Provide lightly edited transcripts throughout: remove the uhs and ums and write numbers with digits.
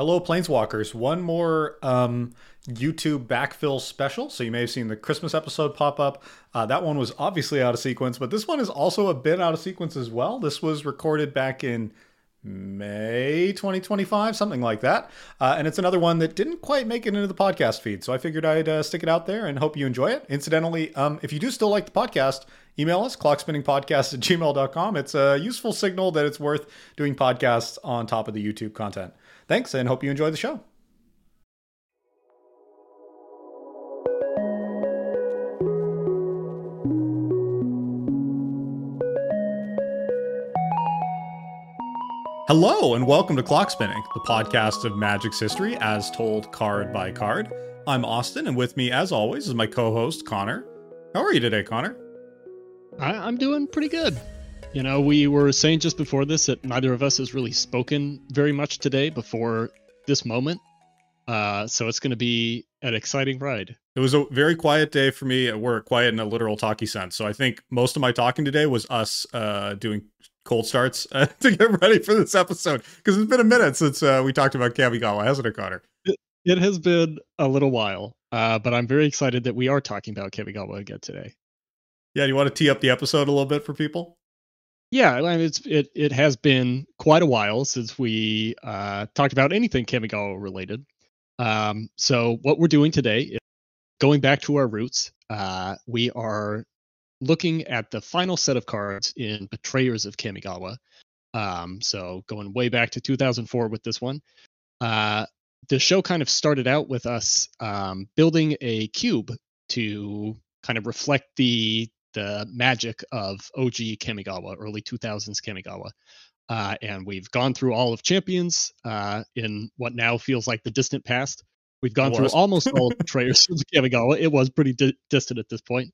Hello, Planeswalkers. One more YouTube backfill special. So you may have seen the Christmas episode pop up. That one was obviously out of sequence, but this one is also a bit out of sequence as well. This was recorded back in May 2025, something like that. And it's another one that didn't quite make it into the podcast feed. So I figured I'd stick it out there and hope you enjoy it. Incidentally, if you do still like the podcast, email us, clockspinningpodcast@gmail.com. It's a useful signal that it's worth doing podcasts on top of the YouTube content. Thanks, and hope you enjoy the show. Hello, and welcome to Clock Spinning, the podcast of Magic's history as told card by card. I'm Austin, and with me, as always, is my co-host, Connor. How are you today, Connor? I'm doing pretty good. You know, we were saying just before this that neither of us has really spoken very much today before this moment. So it's going to be an exciting ride. It was a very quiet day for me at work, quiet in a literal talkie sense. So I think most of my talking today was us doing cold starts to get ready for this episode. Because it's been a minute since we talked about Kamigawa, hasn't it, Connor? It has been a little while, but I'm very excited that we are talking about Kamigawa again today. Yeah, do you want to tee up the episode a little bit for people? Yeah, I mean, it has been quite a while since we talked about anything Kamigawa related. So what we're doing today is going back to our roots. We are looking at the final set of cards in Betrayers of Kamigawa. So going way back to 2004 with this one. The show kind of started out with us building a cube to kind of reflect the magic of OG Kamigawa, early 2000s Kamigawa. And we've gone through all of Champions in what now feels like the distant past. We've gone through almost all of Betrayers of Kamigawa. It was pretty distant at this point.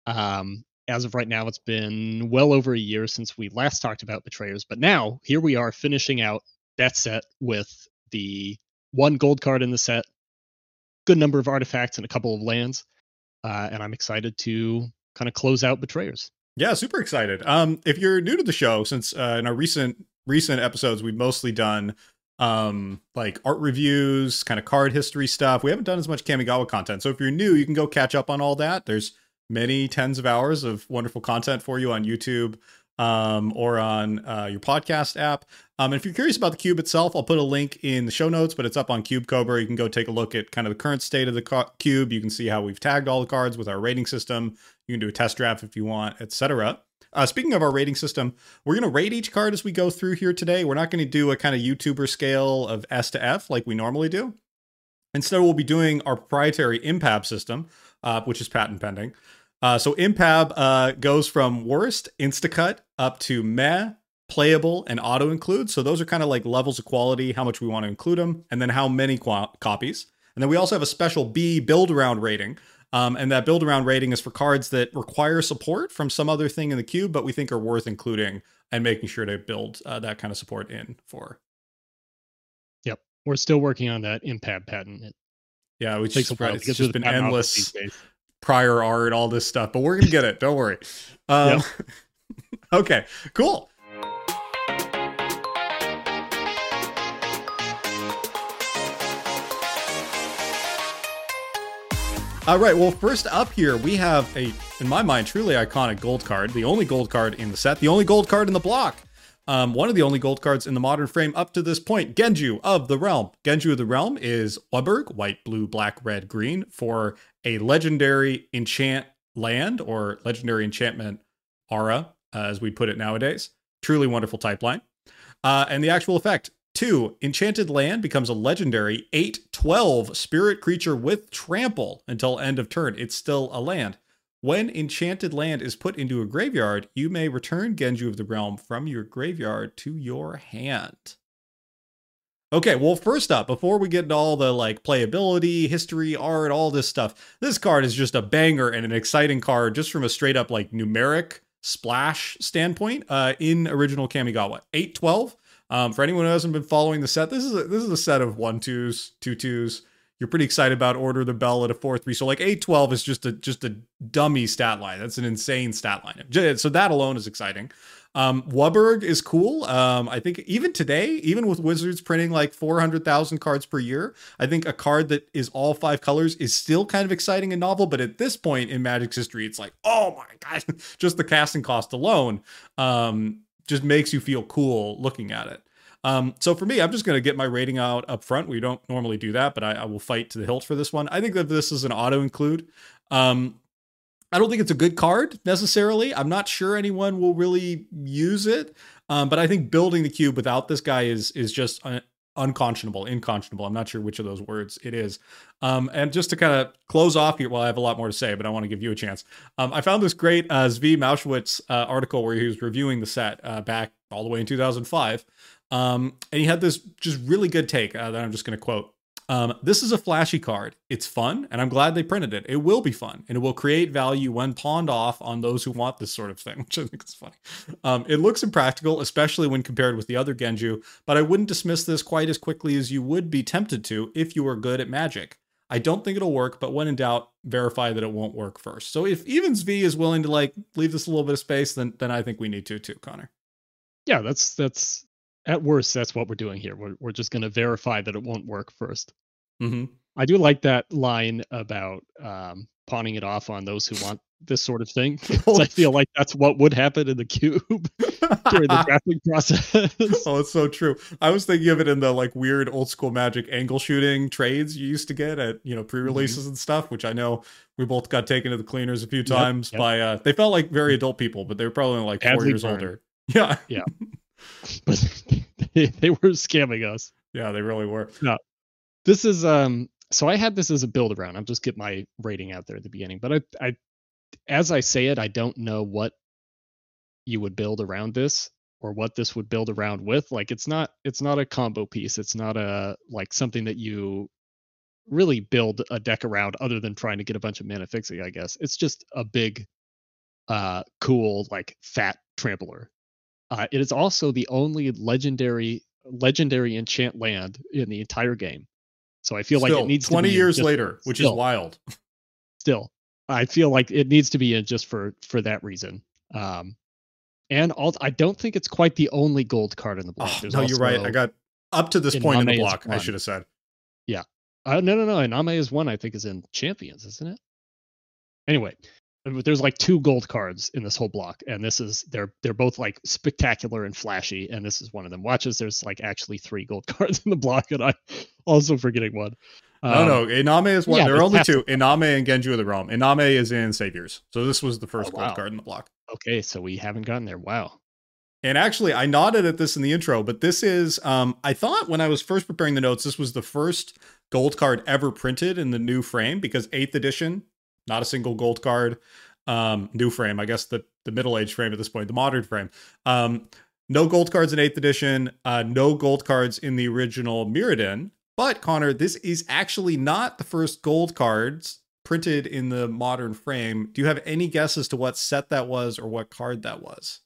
As of right now, it's been well over a year since we last talked about Betrayers. But now, here we are finishing out that set with the one gold card in the set, good number of artifacts, and a couple of lands. And I'm excited to kind of close out Betrayers. Yeah, super excited. If you're new to the show, since in our recent episodes we've mostly done like art reviews, kind of card history stuff. We haven't done as much Kamigawa content. So if you're new, you can go catch up on all that. There's many tens of hours of wonderful content for you on YouTube or on your podcast app. And if you're curious about the cube itself, I'll put a link in the show notes, but it's up on Cube Cobra. You can go take a look at kind of the current state of the cube. You can see how we've tagged all the cards with our rating system. You can do a test draft if you want, etc. Speaking of our rating system, we're going to rate each card as we go through here today. We're not going to do a kind of YouTuber scale of S to F like we normally do. Instead, we'll be doing our proprietary IMPAB system, which is patent pending. So IMPAB goes from worst, Instacut, up to meh, playable, and auto include. So those are kind of like levels of quality, how much we want to include them, and then how many copies. And then we also have a special B build around rating. And that build around rating is for cards that require support from some other thing in the cube, but we think are worth including and making sure to build that kind of support in for. Yep. We're still working on that IMPAB patent. Yeah, which takes is a while it's just been endless these days. Prior art, all this stuff, but we're going to get it. Don't worry. Yep. Okay, cool. All right, well, first up here, we have a, in my mind, truly iconic gold card. The only gold card in the set, the only gold card in the block. One of the only gold cards in the modern frame up to this point, Genju of the Realm. Genju of the Realm is Waburg, white, blue, black, red, green, for a legendary enchant land, or legendary enchantment aura, as we put it nowadays. Truly wonderful type line. And the actual effect, 2, enchanted land becomes a legendary 8/12 spirit creature with trample until end of turn. It's still a land. When enchanted land is put into a graveyard, you may return Genju of the Realm from your graveyard to your hand. Okay, well, first up, before we get into all the like playability, history, art, all this stuff, this card is just a banger and an exciting card just from a straight up like numeric splash standpoint in original Kamigawa. 8/12. For anyone who hasn't been following the set, this is a set of 1/2s, 2/2s. you're pretty excited about Order of the Bell at a 4-3. So like 8-12 is just a dummy stat line. That's an insane stat line. So that alone is exciting. Wubberg is cool. I think even today, even with Wizards printing like 400,000 cards per year, I think a card that is all 5 colors is still kind of exciting and novel. But at this point in Magic's history, it's like, oh my God, just the casting cost alone just makes you feel cool looking at it. So for me, I'm just going to get my rating out up front. We don't normally do that, but I will fight to the hilt for this one. I think that this is an auto include. I don't think it's a good card necessarily. I'm not sure anyone will really use it. But I think building the cube without this guy is just inconscionable. I'm not sure which of those words it is. And just to kind of close off here, well, I have a lot more to say, but I want to give you a chance. I found this great Zvi Mauschwitz article where he was reviewing the set back all the way in 2005. And he had this just really good take that I'm just going to quote. This is a flashy card. It's fun, and I'm glad they printed it. It will be fun, and it will create value when pawned off on those who want this sort of thing, which I think is funny. It looks impractical, especially when compared with the other Genju, but I wouldn't dismiss this quite as quickly as you would be tempted to if you were good at Magic. I don't think it'll work, but when in doubt, verify that it won't work first. So if even Zvi is willing to like leave this a little bit of space, then I think we need to too, Connor. Yeah, that's at worst, that's what we're doing here. We're just going to verify that it won't work first. Mm-hmm. I do like that line about pawning it off on those who want this sort of thing. I feel like that's what would happen in the cube during the drafting process. Oh, it's so true. I was thinking of it in the like weird old school Magic angle shooting trades you used to get at, pre-releases and stuff, which I know we both got taken to the cleaners a few times by they felt like very adult people, but they were probably like 4 years older. Yeah. Yeah. But they were scamming us. Yeah, they really were. No. This is so I had this as a build around. I'll just get my rating out there at the beginning. But I as I say it, I don't know what you would build around this or what this would build around with. Like it's not a combo piece. It's not a like something that you really build a deck around other than trying to get a bunch of mana fixing, I guess. It's just a big cool like fat trampler. It is also the only legendary enchant land in the entire game. So I feel like it needs 20 to be years later, which is wild. Still, I feel like it needs to be in just for that reason. And I don't think it's quite the only gold card in the block. No, you're right. I got up to this point in the block, I should have said. Yeah. No. Iname is one, I think, is in Champions, isn't it? Anyway, there's like 2 gold cards in this whole block, and they're both like spectacular and flashy, and this is one of them. Watch as there's like actually 3 gold cards in the block, and I'm also forgetting one. No, Iname is one. There are only 2. Iname and Genju of the Realm. Iname is in Saviors. So this was the first gold card in the block. Okay, so we haven't gotten there. Wow. And actually, I nodded at this in the intro, but this is, I thought when I was first preparing the notes, this was the first gold card ever printed in the new frame, because 8th edition, not a single gold card. New frame, I guess the middle-aged frame at this point, the modern frame. No gold cards in 8th edition, no gold cards in the original Mirrodin. But Connor, this is actually not the first gold cards printed in the modern frame. Do you have any guess as to what set that was or what card that was?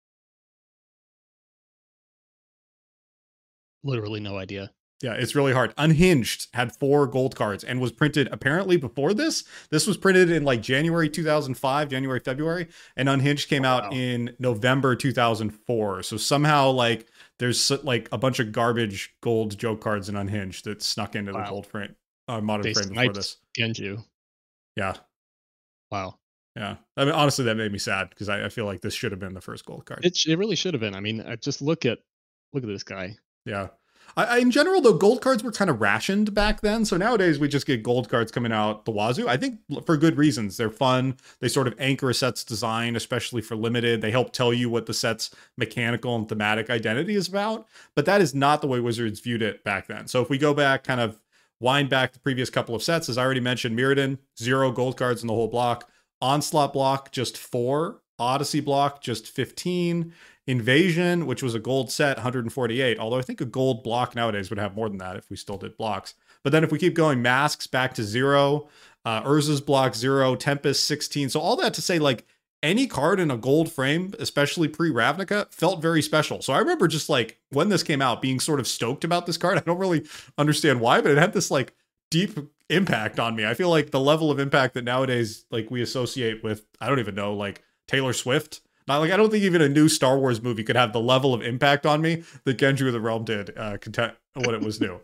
Literally no idea. Yeah, it's really hard. Unhinged had 4 gold cards and was printed apparently before this. This was printed in like January 2005, January, February, and Unhinged came out in November 2004. So somehow like there's like a bunch of garbage gold joke cards in Unhinged that snuck into the gold frame, modern frame before this. Genju. Yeah. Wow. Yeah. I mean, honestly, that made me sad because I feel like this should have been the first gold card. It really should have been. I mean, just look at this guy. Yeah. In general, though, gold cards were kind of rationed back then. So nowadays we just get gold cards coming out the wazoo. I think for good reasons. They're fun. They sort of anchor a set's design, especially for limited. They help tell you what the set's mechanical and thematic identity is about. But that is not the way Wizards viewed it back then. So if we go back, kind of wind back the previous couple of sets, as I already mentioned, Mirrodin, 0 gold cards in the whole block. Onslaught block, just 4. Odyssey block, just 15. Invasion, which was a gold set, 148. Although I think a gold block nowadays would have more than that if we still did blocks. But then if we keep going, Masks back to 0. Urza's block 0. Tempest 16. So all that to say, like, any card in a gold frame, especially pre-Ravnica, felt very special. So I remember just like when this came out being sort of stoked about this card. I don't really understand why, but it had this like deep impact on me. I feel like the level of impact that nowadays like we associate with, I don't even know, like Taylor Swift. Not like, I don't think even a new Star Wars movie could have the level of impact on me that Genju of the Realm did when it was new.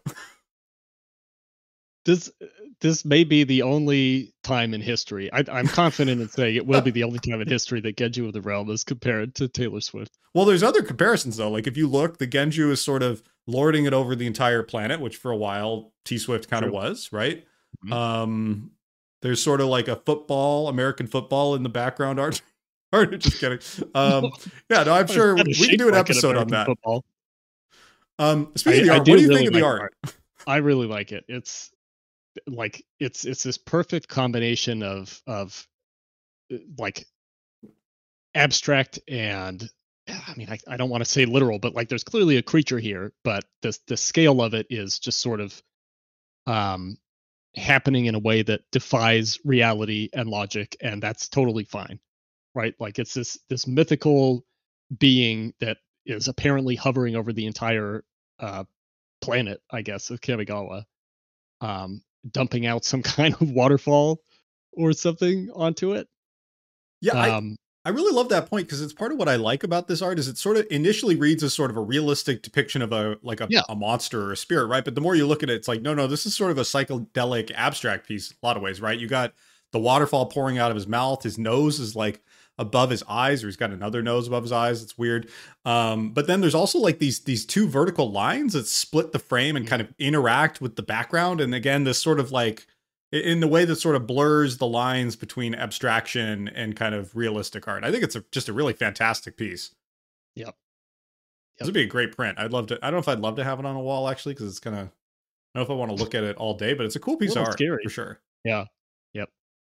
This may be the only time in history. I'm confident in saying it will be the only time in history that Genju of the Realm is compared to Taylor Swift. Well, there's other comparisons though. Like if you look, the Genju is sort of lording it over the entire planet, which for a while T Swift kind of was, right? Mm-hmm. There's sort of like a American football in the background art. Just kidding. Yeah, no, I'm sure we can do an episode on that. Football. Speaking of the art, what do you think of the art? I really like it. It's like it's this perfect combination of like abstract and, I mean, I don't want to say literal, but like there's clearly a creature here, but the scale of it is just sort of happening in a way that defies reality and logic, and that's totally fine, right? Like it's this mythical being that is apparently hovering over the entire planet, I guess, of Kamigawa, dumping out some kind of waterfall or something onto it. Yeah, I really love that point, because it's part of what I like about this art is it sort of initially reads as sort of a realistic depiction of a monster or a spirit, right? But the more you look at it, it's like, no, this is sort of a psychedelic abstract piece in a lot of ways, right? You got the waterfall pouring out of his mouth. His nose is like above his eyes, or he's got another nose above his eyes. It's weird. But then there's also like these two vertical lines that split the frame and kind of interact with the background. And again, this sort of like, in the way that sort of blurs the lines between abstraction and kind of realistic art. I think it's just a really fantastic piece. Yep. This would be a great print. I'd love to. I don't know if I'd love to have it on a wall, actually, because it's kind of, I don't know if I want to look at it all day, but it's a cool piece of art for sure. Yeah. Yep.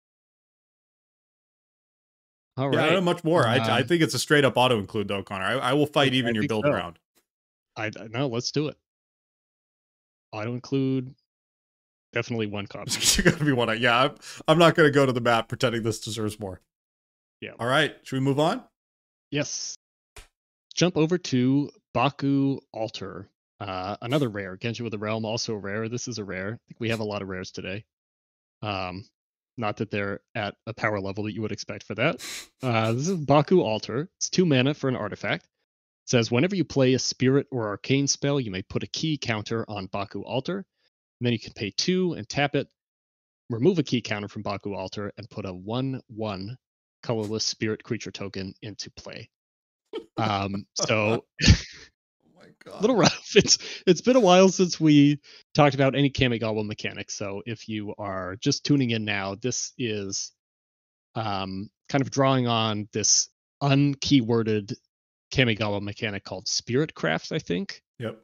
All right. I don't know much more. I think it's a straight up auto include though, Connor. I will fight even your build around. No, let's do it. Auto include. Definitely one copy. You got to be one. Yeah, I'm not going to go to the map pretending this deserves more. Yeah. All right. Should we move on? Yes. Jump over to Baku Altar. Another rare. Genju of the Realm, also rare. This is a rare. I think we have a lot of rares today. Not that they're at a power level that you would expect for that. This is Baku Altar. It's 2 mana for an artifact. It says, whenever you play a spirit or arcane spell, you may put a key counter on Baku Altar. And then you can pay 2 and tap it, remove a key counter from Baku Altar, and put a 1/1 colorless spirit creature token into play. So, oh my God. A little rough. It's been a while since we talked about any Kamigawa mechanics. So if you are just tuning in now, this is kind of drawing on this unkeyworded Kamigawa mechanic called Spirit Craft, I think. Yep.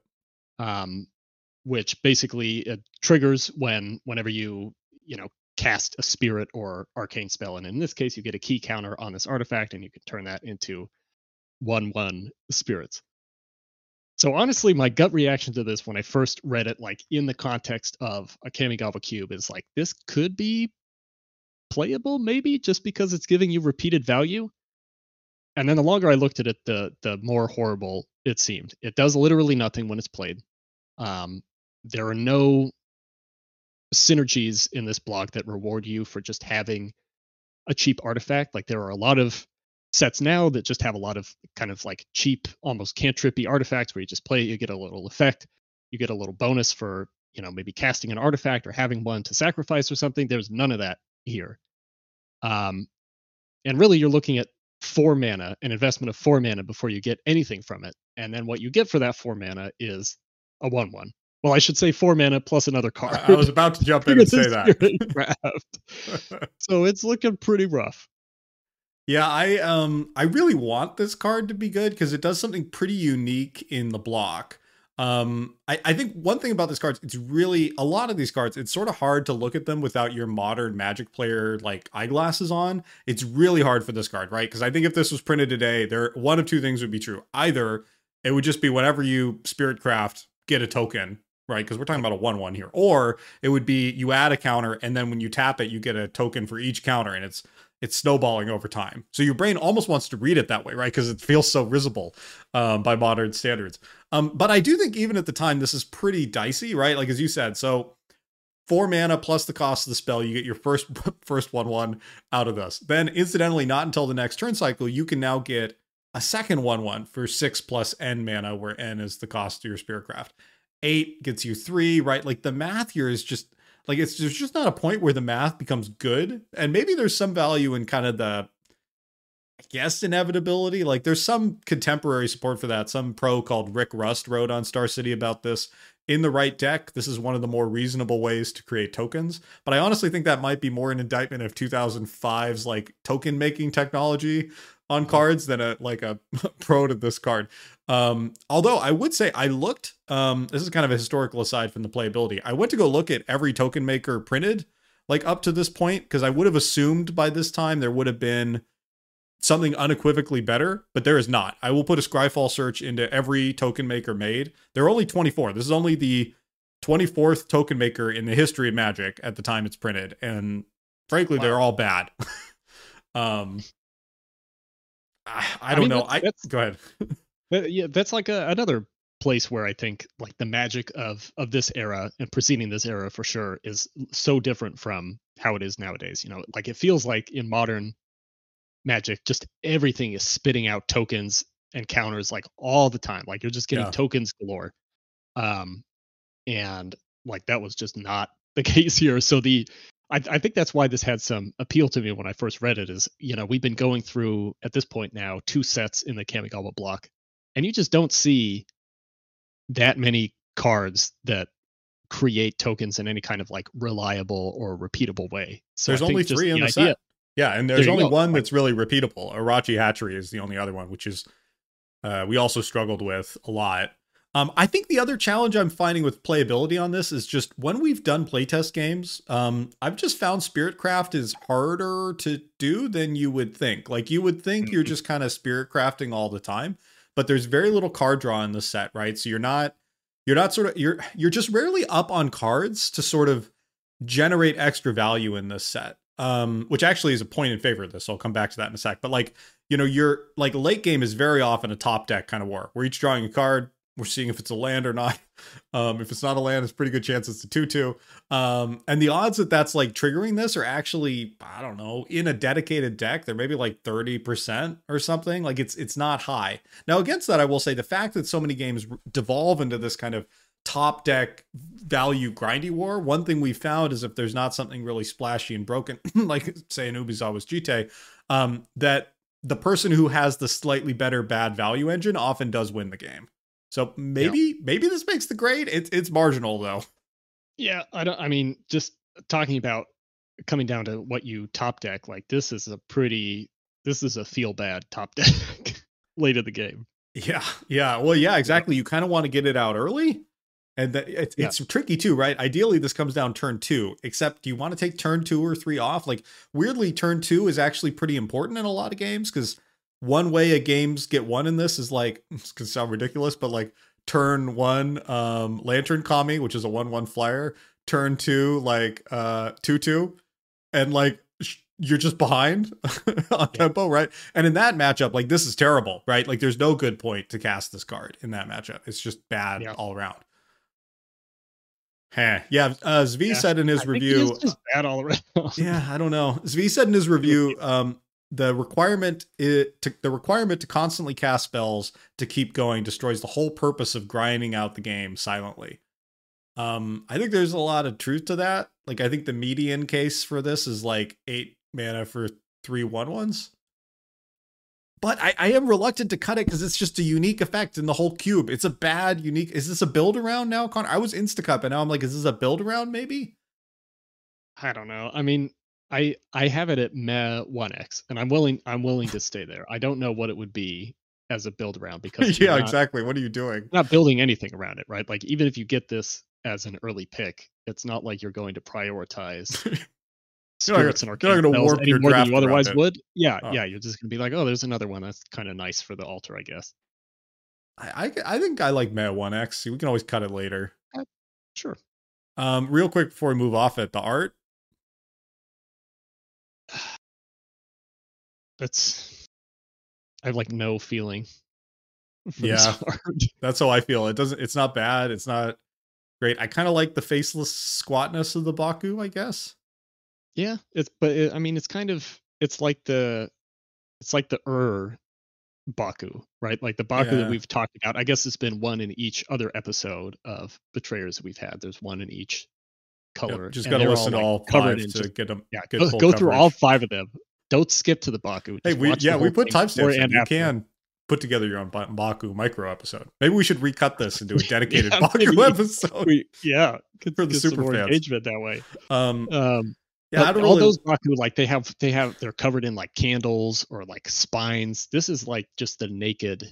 Which basically triggers whenever you cast a spirit or arcane spell, and in this case you get a key counter on this artifact, and you can turn that into 1/1 spirits. So honestly, my gut reaction to this when I first read it, like in the context of a Kamigawa cube, is like, this could be playable maybe, just because it's giving you repeated value. And then the longer I looked at it, the more horrible it seemed. It does literally nothing when it's played. There are no synergies in this block that reward you for just having a cheap artifact. Like there are a lot of sets now that just have a lot of kind of like cheap, almost cantrippy artifacts where you just play it, you get a little effect, you get a little bonus for, maybe casting an artifact or having one to sacrifice or something. There's none of that here. And really you're looking at 4 mana, an investment of 4 mana before you get anything from it. And then what you get for that 4 mana is a 1/1. Well, I should say 4 mana plus another card. I was about to jump in and say that. So it's looking pretty rough. Yeah, I really want this card to be good because it does something pretty unique in the block. I think one thing about this card, it's really, a lot of these cards, it's sort of hard to look at them without your modern Magic player like eyeglasses on. It's really hard for this card, right? Because I think if this was printed today, one of two things would be true. Either it would just be whenever you Spirit Craft, get a token, right? Because we're talking about a 1/1 here. Or it would be you add a counter, and then when you tap it, you get a token for each counter, and it's snowballing over time. So your brain almost wants to read it that way, right? Because it feels so risible by modern standards. But I do think even at the time, this is pretty dicey, right? Like as you said, so 4 mana plus the cost of the spell. You get your first 1/1 out of this. Then, incidentally, not until the next turn cycle, you can now get a second 1/1 for 6 plus N mana, where N is the cost of your Spiritcraft. 8 gets you 3, right? Like the math here is just like there's just not a point where the math becomes good. And maybe there's some value in kind of the, I guess, inevitability. Like there's some contemporary support for that. Some pro called Rick Rust wrote on Star City about this. In the right deck, this is one of the more reasonable ways to create tokens. But I honestly think that might be more an indictment of 2005's like token making technology on cards than a pro to this card. Although I would say I looked, this is kind of a historical aside from the playability. I went to go look at every token maker printed like up to this point, because I would have assumed by this time there would have been something unequivocally better, but there is not. I will put a Scryfall search into every token maker made. There are only 24. This is only the 24th token maker in the history of Magic at the time it's printed. And frankly, wow, they're all bad. I don't know. Go ahead. Yeah, that's like another place where I think like the magic of this era and preceding this era for sure is so different from how it is nowadays. You know, like it feels like in modern Magic, just everything is spitting out tokens and counters like all the time. Like you're just getting tokens galore. And like that was just not the case here. So I think that's why this had some appeal to me when I first read it is, you know, we've been going through at this point now 2 sets in the Kamigawa block, and you just don't see that many cards that create tokens in any kind of like reliable or repeatable way. So there's only 3 in the set. Yeah, and there's only one that's really repeatable. Irachi Hatchery is the only other one, which is we also struggled with a lot. I think the other challenge I'm finding with playability on this is just when we've done playtest games, I've just found Spiritcraft is harder to do than you would think. Like you would think you're just kind of Spiritcrafting all the time, but there's very little card draw in the set, right? So you're not you're just rarely up on cards to sort of generate extra value in this set. Which actually is a point in favor of this. So I'll come back to that in a sec. But like, you know, your like late game is very often a top deck kind of war. We're each drawing a card. We're seeing if it's a land or not. If it's not a land, it's a pretty good chance it's a 2/2. And the odds that that's like triggering this are actually, I don't know, in a dedicated deck, they're maybe like 30% or something. Like it's not high. Now against that, I will say the fact that so many games devolve into this kind of top deck value grindy war, one thing we found is if there's not something really splashy and broken, like say an Ubizawa's Jite, that the person who has the slightly better bad value engine often does win the game. So maybe this makes the grade. It's marginal though. Yeah, I mean, just talking about coming down to what you top deck, like this is a feel bad top deck late in the game. Yeah. Well, yeah, exactly. You kind of want to get it out early. And it's tricky too, right? Ideally, this comes down turn 2, except do you want to take turn 2 or 3 off? Like weirdly, turn 2 is actually pretty important in a lot of games because one way a games get won in this is like, this can sound ridiculous, but like turn 1, Lantern Kami, which is a 1/1 flyer, turn 2, like 2/2, and like you're just behind on tempo, right? And in that matchup, like this is terrible, right? Like there's no good point to cast this card in that matchup. It's just bad all around. Yeah, Zvi said in his review, it's just bad all around. Yeah, I don't know. Zvi said in his review, the requirement to constantly cast spells to keep going destroys the whole purpose of grinding out the game silently. I think there's a lot of truth to that. Like I think the median case for this is like 8 mana for 3 1/1s. But I am reluctant to cut it because it's just a unique effect in the whole cube. It's a bad, unique. Is this a build around now, Connor? I was Instacup, and now I'm like, is this a build around maybe? I don't know. I mean, I have it at Meh 1x, and I'm willing to stay there. I don't know what it would be as a build around because exactly. What are you doing? Not building anything around it, right? Like even if you get this as an early pick, it's not like you're going to prioritize spirits and arcane spells any more than you otherwise would. Yeah, you're just gonna be like, oh, there's another one that's kind of nice for the altar, I guess. I think I like Meta 1x. We can always cut it later. Sure. Real quick before we move off it, the art. I have like no feeling for this art. That's how I feel. It's not bad. It's not Great. I kind of like the faceless squatness of the Baku, I guess. Yeah, I mean, it's kind of it's like the Baku, right? Like the Baku that Yeah. we've talked about. I guess it's been one in each other episode of Betrayers that we've had. There's one in each Yep. color, Just and got to they're all listen to like all covered 5 in to just get them yeah. get full Go through all coverage. 5 of them. Don't skip to the Baku. Hey, Just watch the we whole put thing before timestamps in. and You after. can put together your own Baku micro episode. Maybe we should recut this and do a dedicated Yeah, Baku maybe episode for the get some super more fans. engagement that way. Um, yeah, I But don't all really. those Baku, like they're covered in like candles or like spines. This is like just the naked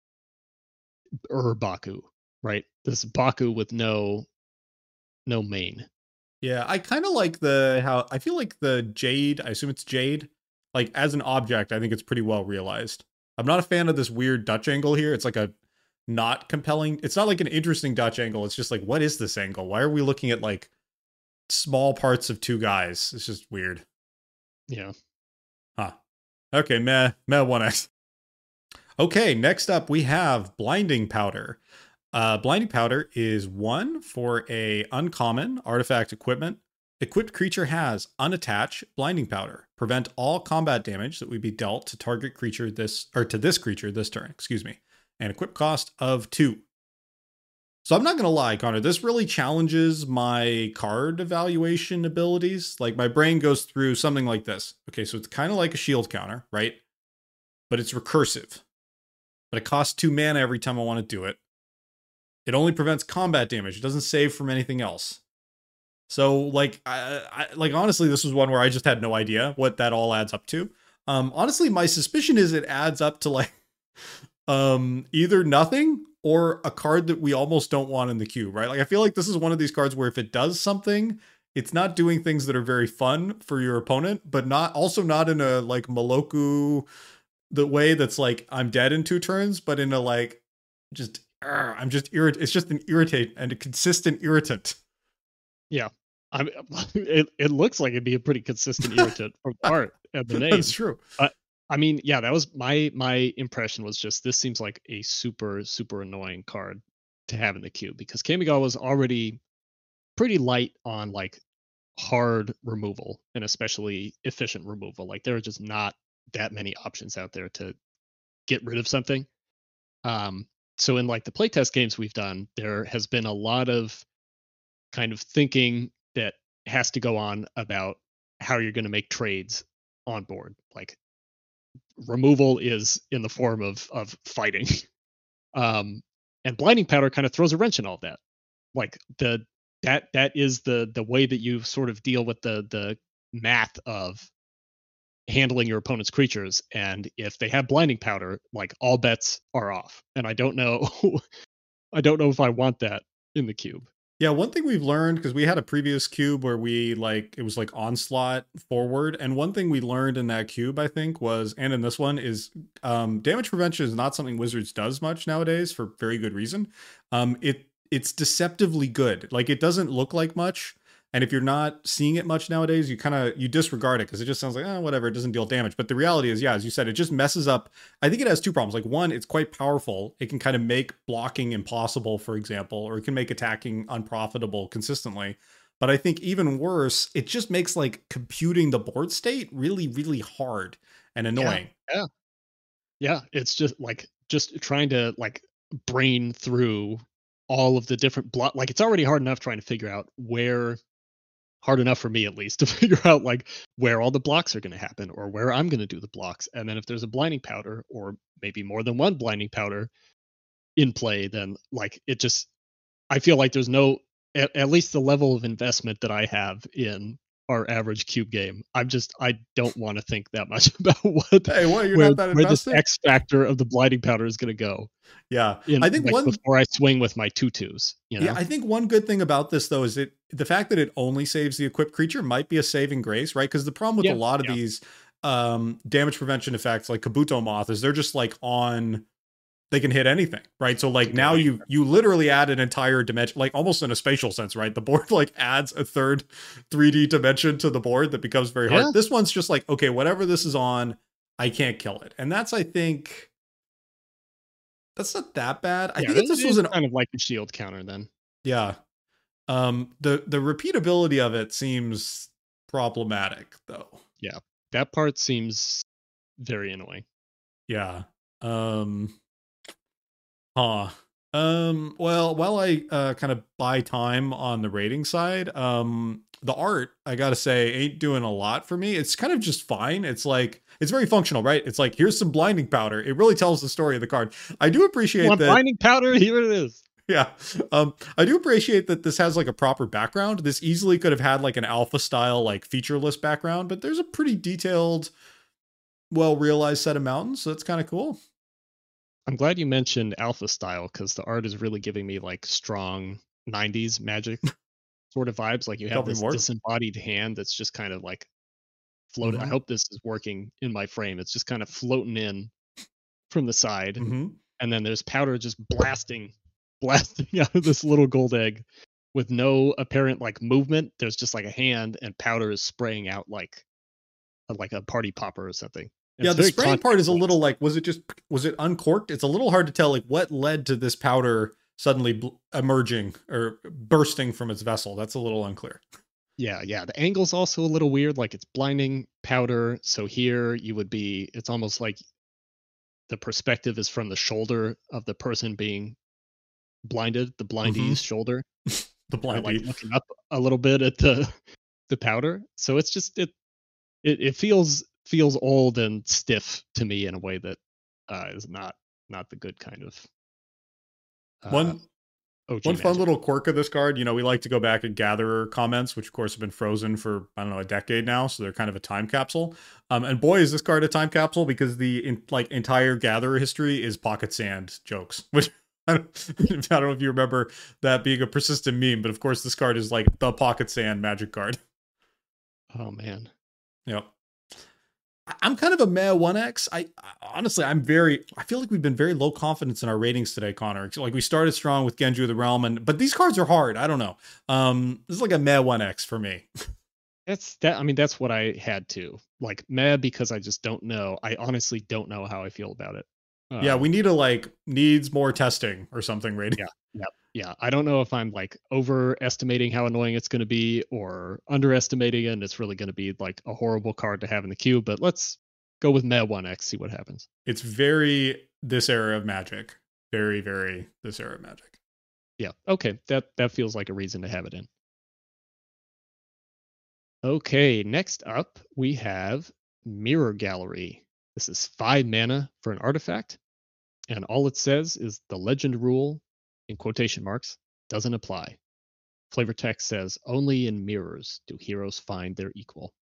Baku, right? This Baku with no mane. Yeah, I kind of like how I feel like the jade. I assume it's jade. Like as an object, I think it's pretty well realized. I'm not a fan of this weird Dutch angle here. It's like a not compelling. It's not like an interesting Dutch angle. It's just like, what is this angle? Why are we looking at like small parts of 2 guys? It's just weird. Yeah. Huh. Okay, meh 1x. Okay, next up we have Blinding Powder. Blinding Powder is 1 for a uncommon artifact equipment. Equipped creature has unattach Blinding Powder. Prevent all combat damage that would be dealt to target creature this creature this turn, excuse me. And equip cost of 2. So I'm not going to lie, Connor, this really challenges my card evaluation abilities. Like my brain goes through something like this. Okay, so it's kind of like a shield counter, right? But it's recursive. But it costs 2 mana every time I want to do it. It only prevents combat damage. It doesn't save from anything else. So, like, I honestly, this was one where I just had no idea what that all adds up to. Honestly, my suspicion is it adds up to like either nothing or a card that we almost don't want in the queue, right? Like, I feel like this is one of these cards where if it does something, it's not doing things that are very fun for your opponent, but not in a like Moloku the way that's like I'm dead in 2 turns, but in a like just I'm just irritated. It's just an irritate and a consistent irritant. Yeah. It looks like it'd be a pretty consistent irritant from the art and the name. That's true. I mean, yeah, that was my impression was just this seems like a super annoying card to have in the queue because Kamigawa was already pretty light on like hard removal and especially efficient removal. Like there are just not that many options out there to get rid of something. So in like the playtest games we've done, there has been a lot of kind of thinking that has to go on about how you're going to make trades on board. Like removal is in the form of fighting. And Blinding Powder kind of throws a wrench in all that. Like that is the way that you sort of deal with the math of handling your opponent's creatures. And if they have Blinding Powder, like all bets are off. And I don't know if I want that in the cube. Yeah, one thing we've learned, because we had a previous cube where we like it was like onslaught forward, and one thing we learned in that cube, I think, was, and in this one, is damage prevention is not something Wizards does much nowadays for very good reason. It's deceptively good. Like it doesn't look like much, and if you're not seeing it much nowadays, you disregard it because it just sounds like, oh, whatever, it doesn't deal damage. But the reality is, yeah, as you said, it just messes up. I think it has 2 problems. Like one, it's quite powerful. It can kind of make blocking impossible, for example, or it can make attacking unprofitable consistently. But I think even worse, it just makes like computing the board state really, really hard and annoying. Yeah. It's just trying to like brain through all of the different block. Like it's already hard enough trying to figure out hard enough for me at least to figure out like where all the blocks are going to happen or where I'm going to do the blocks. And then if there's a Blinding Powder or maybe more than one Blinding Powder in play, then like I feel like there's no, at least the level of investment that I have in our average cube game. I don't want to think that much about where this X factor of the Blinding Powder is going to go. Yeah, I think before I swing with my 2/2s. Yeah, I think one good thing about this though is the fact that it only saves the equipped creature might be a saving grace, right? Because the problem with a lot of these damage prevention effects, like Kabuto Moth, is they're just like they can hit anything, right? So like now you literally add an entire dimension, like almost in a spatial sense, right? The board like adds a third 3D dimension to the board that becomes very hard. This one's just like, okay, whatever this is on, I can't kill it. And that's, I think, that's not that bad. I think this was kind of like a shield counter then. Yeah. The repeatability of it seems problematic though. Yeah, that part seems very annoying. Yeah. Huh. Well, while I kind of buy time on the rating side, the art, I gotta say, ain't doing a lot for me. It's kind of just fine. It's like it's very functional, right? It's like here's some blinding powder. It really tells the story of the card. I do appreciate that. Blinding powder, here it is. Yeah. I do appreciate that this has like a proper background. This easily could have had like an alpha style, like featureless background, but there's a pretty detailed, well realized set of mountains. So that's kind of cool. I'm glad you mentioned alpha style because the art is really giving me like strong 90s Magic sort of vibes. Like you have this disembodied hand that's just kind of like floating. I hope this is working in my frame. It's just kind of floating in from the side. And then there's powder just blasting out of this little gold egg with no apparent like movement. There's just like a hand and powder is spraying out like a party popper or something. Yeah, the spraying part is a little like, was it uncorked? It's a little hard to tell like what led to this powder suddenly emerging or bursting from its vessel. That's a little unclear. Yeah. The angle's also a little weird. Like it's blinding powder. So here it's almost like the perspective is from the shoulder of the person being blinded, the blindee's shoulder. The blindee. Like looking up a little bit at the powder. So it's just, it feels old and stiff to me in a way that is not the good kind of one Magic. Fun little quirk of this card, we like to go back and gather comments, which of course have been frozen for I don't know a decade now, so they're kind of a time capsule. And boy, is this card a time capsule because the entire gatherer history is pocket sand jokes, which I don't know if you remember that being a persistent meme, but of course this card is like the pocket sand Magic card. Oh man. Yep. I'm kind of a meh 1X. I honestly, I feel like we've been very low confidence in our ratings today, Connor. Like we started strong with Genju of the Realm, but these cards are hard. I don't know. This is like a meh 1X for me. That's what I had to like meh because I just don't know. I honestly don't know how I feel about it. Yeah, we need to needs more testing or something rating. Yeah. I don't know if I'm like overestimating how annoying it's going to be or underestimating it and it's really going to be like a horrible card to have in the queue, but let's go with meh 1X, see what happens. It's very this era of Magic. Very, very this era of Magic. Yeah, okay. That feels like a reason to have it in. Okay, next up we have Mirror Gallery. This is 5 mana for an artifact, and all it says is the legend rule, in quotation marks, doesn't apply. Flavor text says, only in mirrors do heroes find their equal.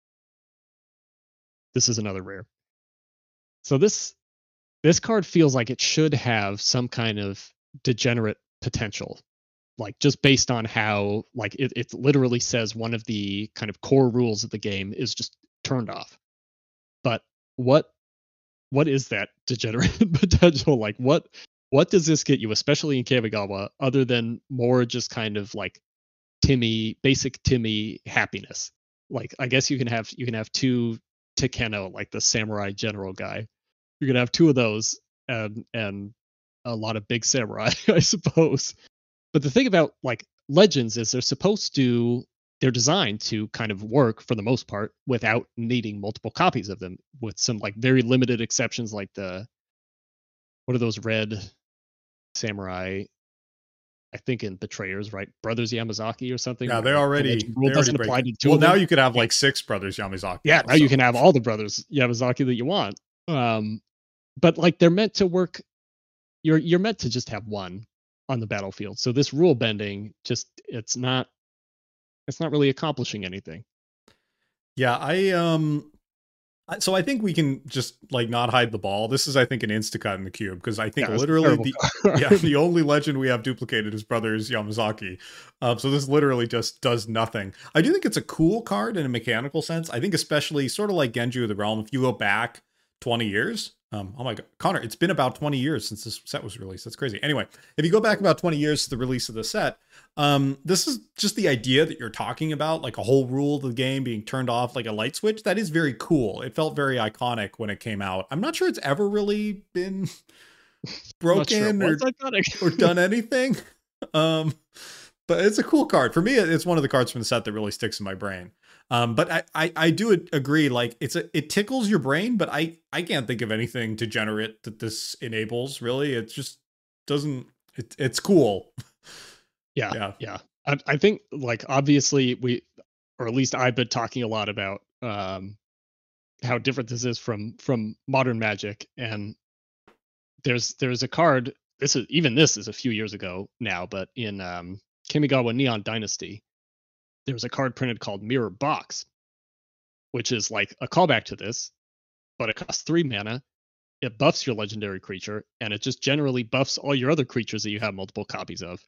This is another rare. So this card feels like it should have some kind of degenerate potential. Like just based on how like it literally says one of the kind of core rules of the game is just turned off. But what is that degenerate potential? Like what does this get you, especially in Kamigawa, other than more just kind of like basic Timmy happiness? Like I guess you can have 2 Takeno, like the samurai general guy. You're gonna have 2 of those and a lot of big samurai, I suppose. But the thing about like legends is they're designed to kind of work for the most part without needing multiple copies of them, with some like very limited exceptions, like what are those red samurai? I think in Betrayers, right? Brothers Yamazaki or something. Yeah, they already doesn't apply to 2 well, of them. now you could have like 6 Brothers Yamazaki. Yeah, now you can have all the Brothers Yamazaki that you want. But like they're meant to work. You're meant to just have one on the battlefield. So this rule bending it's not really accomplishing anything. Yeah, so I think we can just like not hide the ball. This is, I think, an instacut in the cube because I think literally the only legend we have duplicated is Brothers Yamazaki. So this literally just does nothing. I do think it's a cool card in a mechanical sense. I think especially sort of like Genju of the Realm, if you go back 20 years. Oh my God, Connor, it's been about 20 years since this set was released. That's crazy. Anyway, if you go back about 20 years to the release of the set, this is just the idea that you're talking about, like a whole rule of the game being turned off like a light switch. That is very cool. It felt very iconic when it came out. I'm not sure it's ever really been broken or done anything. But it's a cool card. For me, it's one of the cards from the set that really sticks in my brain. But I do agree, like it tickles your brain, but I can't think of anything degenerate that this enables, really. It just doesn't it's cool. Yeah, Yeah. yeah. I think like obviously or at least I've been talking a lot about how different this is from modern Magic, and there's a card. This is a few years ago now, but in Kamigawa Neon Dynasty, there was a card printed called Mirror Box, which is like a callback to this, but it costs 3 mana. It buffs your legendary creature, and it just generally buffs all your other creatures that you have multiple copies of,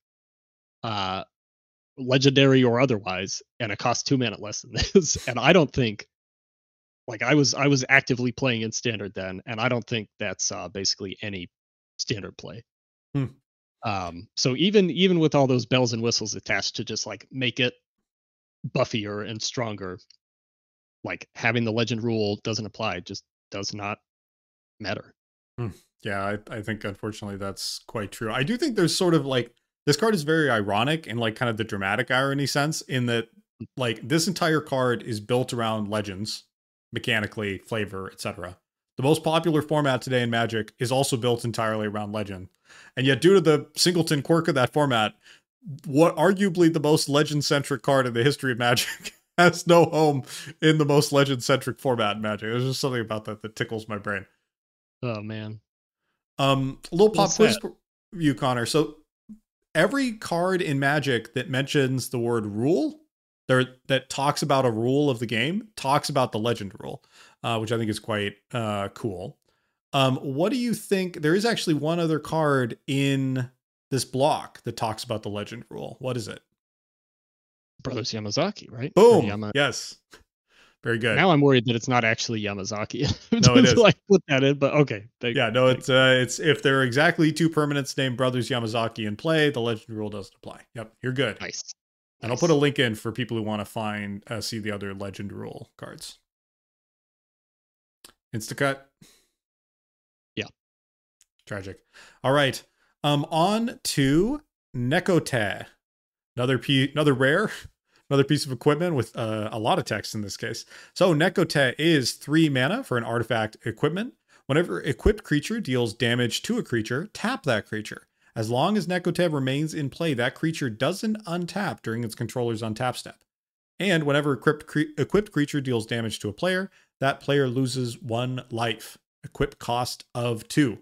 legendary or otherwise, and it costs 2 mana less than this. And I don't think, like, I was actively playing in standard then, and I don't think that's basically any standard play. So even with all those bells and whistles attached to just like make it buffier and stronger, like having the legend rule doesn't apply. It just does not matter. Yeah, I think unfortunately that's quite true. I do think there's sort of like this card is very ironic in like kind of the dramatic irony sense, in that like this entire card is built around legends, mechanically, flavor, etc. The most popular format today in Magic is also built entirely around legend. And yet, due to the singleton quirk of that format, what arguably the most legend-centric card in the history of Magic has no home in the most legend-centric format in Magic. There's just something about that tickles my brain. Oh man. A little pop quiz for you, Connor. So every card in Magic that mentions the word rule, that talks about a rule of the game, talks about the legend rule, which I think is quite cool. What do you think? There is actually one other card in this block that talks about the legend rule. What is it? Brothers Yamazaki, right? Boom. Yes. Very good. Now I'm worried that it's not actually Yamazaki. No, it is. Like put that in, but okay. It's if there are exactly 2 permanents named Brothers Yamazaki in play, the legend rule doesn't apply. Yep, you're good. Nice. And I'll put a link in for people who want to see the other legend rule cards. Instacut. Yeah. Tragic. All right. On to Nekote. Another rare. Another piece of equipment with a lot of text in this case. So Nekote is 3 mana for an artifact equipment. Whenever equipped creature deals damage to a creature, tap that creature. As long as Nekote remains in play, that creature doesn't untap during its controller's untap step. And whenever equipped creature deals damage to a player, that player loses 1 life. Equip cost of 2.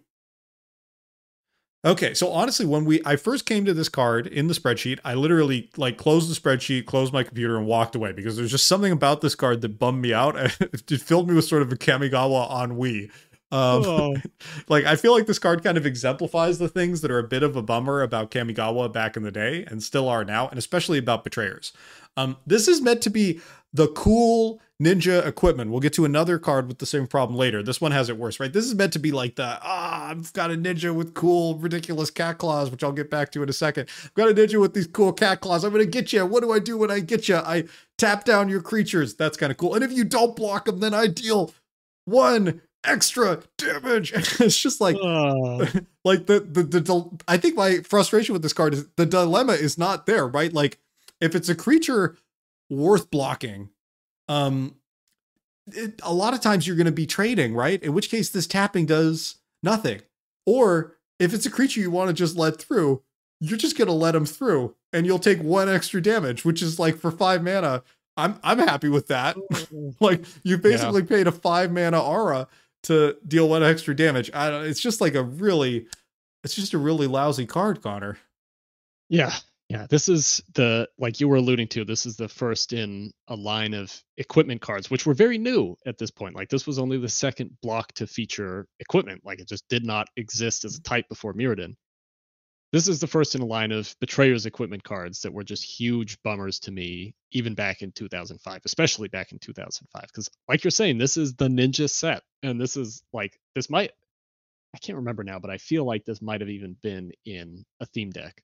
Okay, so honestly, when I first came to this card in the spreadsheet, I literally like closed the spreadsheet, closed my computer, and walked away because there's just something about this card that bummed me out. It filled me with sort of a Kamigawa ennui. Like I feel like this card kind of exemplifies the things that are a bit of a bummer about Kamigawa back in the day and still are now, and especially about Betrayers. This is meant to be the cool ninja equipment. We'll get to another card with the same problem later. This one has it worse, right? This is meant to be like I've got a ninja with cool, ridiculous cat claws, which I'll get back to in a second. I've got a ninja with these cool cat claws. I'm going to get you. What do I do when I get you? I tap down your creatures. That's kind of cool. And if you don't block them, then I deal 1 extra damage. It's just like, like I think my frustration with this card is the dilemma is not there, right? Like if it's a creature worth blocking, a lot of times you're going to be trading, right? In which case this tapping does nothing. Or if it's a creature you want to just let through, you're just going to let them through and you'll take 1 extra damage, which is like for 5 mana. I'm happy with that. Like you basically paid a 5 mana aura to deal 1 extra damage. It's just like a really lousy card, Connor. Yeah. This is like you were alluding to, this is the first in a line of equipment cards, which were very new at this point. Like this was only the second block to feature equipment. Like it just did not exist as a type before Mirrodin. This is the first in a line of Betrayers equipment cards that were just huge bummers to me, even back in 2005, especially back in 2005. Because like you're saying, this is the ninja set. And this is like, I can't remember now, but I feel like this might have even been in a theme deck.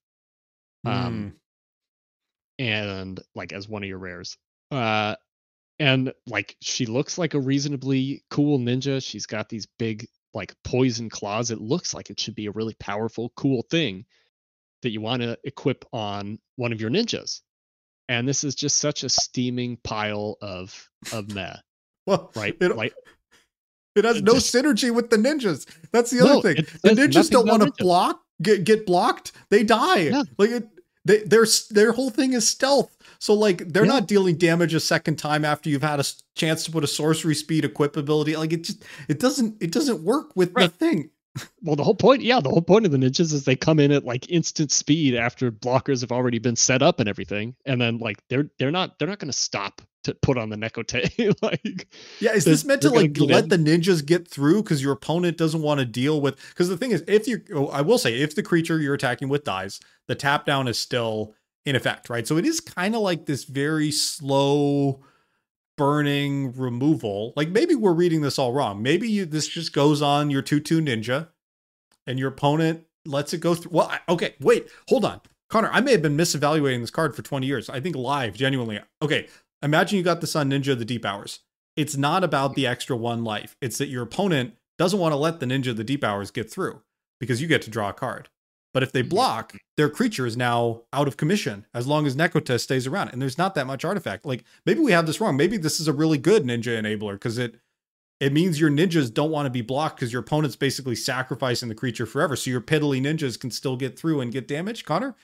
And like as one of your rares. And like she looks like a reasonably cool ninja. She's got these big like poison claws. It looks like it should be a really powerful, cool thing. that you want to equip on one of your ninjas. And this is just such a steaming pile of meh, Well, right? it has no just, synergy with the ninjas. That's the other thing. It The says ninjas nothing don't want to about ninjas. block, get blocked. They die. Yeah. Like their whole thing is stealth. So like they're not dealing damage a second time after you've had a chance to put a sorcery speed equip ability. Like it doesn't work with the thing. Well, the whole point of the ninjas is they come in at like instant speed after blockers have already been set up and everything, and then like they're not going to stop to put on the Nekote. Like, yeah, is this meant to like let the ninjas get through because your opponent doesn't want to deal with? Because the thing is, I will say, if the creature you're attacking with dies, the tap down is still in effect, right? So it is kind of like this very slow burning removal. Like maybe we're reading this all wrong. Maybe this just goes on your 2/2 ninja and your opponent lets it go through. Well, okay, wait, hold on. Connor, I may have been misevaluating this card for 20 years. I think live, genuinely. Okay, imagine you got this on Ninja of the Deep Hours. It's not about the extra 1 life. It's that your opponent doesn't want to let the Ninja of the Deep Hours get through because you get to draw a card. But if they block, their creature is now out of commission as long as Nekote stays around. And there's not that much artifact. Like maybe we have this wrong. Maybe this is a really good ninja enabler because it means your ninjas don't want to be blocked because your opponent's basically sacrificing the creature forever. So your piddly ninjas can still get through and get damaged. Connor?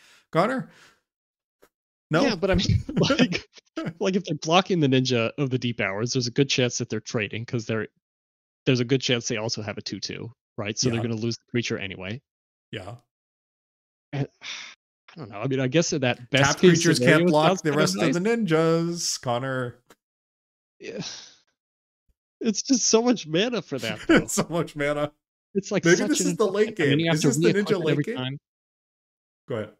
No? Yeah, but I mean, like if they're blocking the Ninja of the Deep Hours, there's a good chance that they're trading because there's a good chance they also have a 2/2, right? So they're going to lose the creature anyway. Yeah. And, I don't know. I mean, I guess in that best tap creatures can't block the rest of the ninjas, Connor. Yeah. It's just so much mana for that. Though. So much mana. It's like maybe this is the late game. Is this the ninja late game? Time. Go ahead.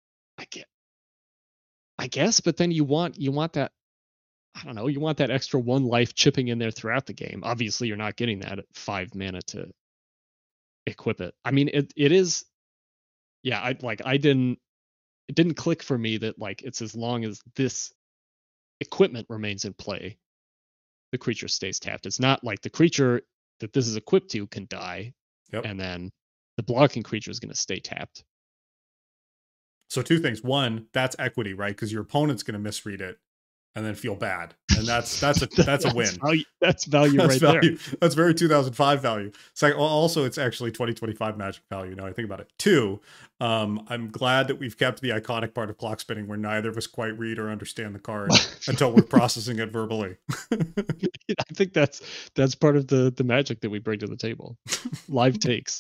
I guess, but then you want that. I don't know. You want that extra 1 life chipping in there throughout the game. Obviously, you're not getting that at 5 mana to equip it. I mean, it is. Yeah, it didn't click for me that like it's as long as this equipment remains in play, the creature stays tapped. It's not like the creature that this is equipped to can die, and then the blocking creature is going to stay tapped. So 2 things. 1, that's equity, right? Because your opponent's going to misread it and then feel bad, and that's a win. That's value right there. That's very 2005 value. So also, it's actually 2025 Magic value. Now I think about it. 2, I'm glad that we've kept the iconic part of clock spinning where neither of us quite read or understand the card until we're processing it verbally. I think that's part of the magic that we bring to the table. Live takes.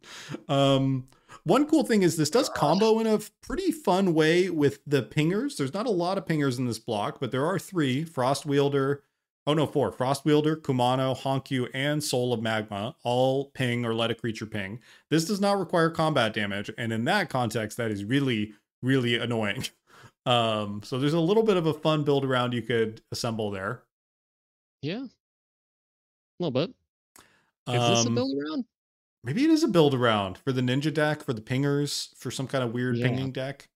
One cool thing is this does combo in a pretty fun way with the pingers. There's not a lot of pingers in this block, but there are 3. Frostwielder, 4. Frostwielder, Kumano, Honkyu, and Soul of Magma all ping or let a creature ping. This does not require combat damage, and in that context, that is really, really annoying. So there's a little bit of a fun build around you could assemble there. Yeah. A little bit. Is this a build around? Maybe it is a build around for the ninja deck, for the pingers, for some kind of weird pinging deck.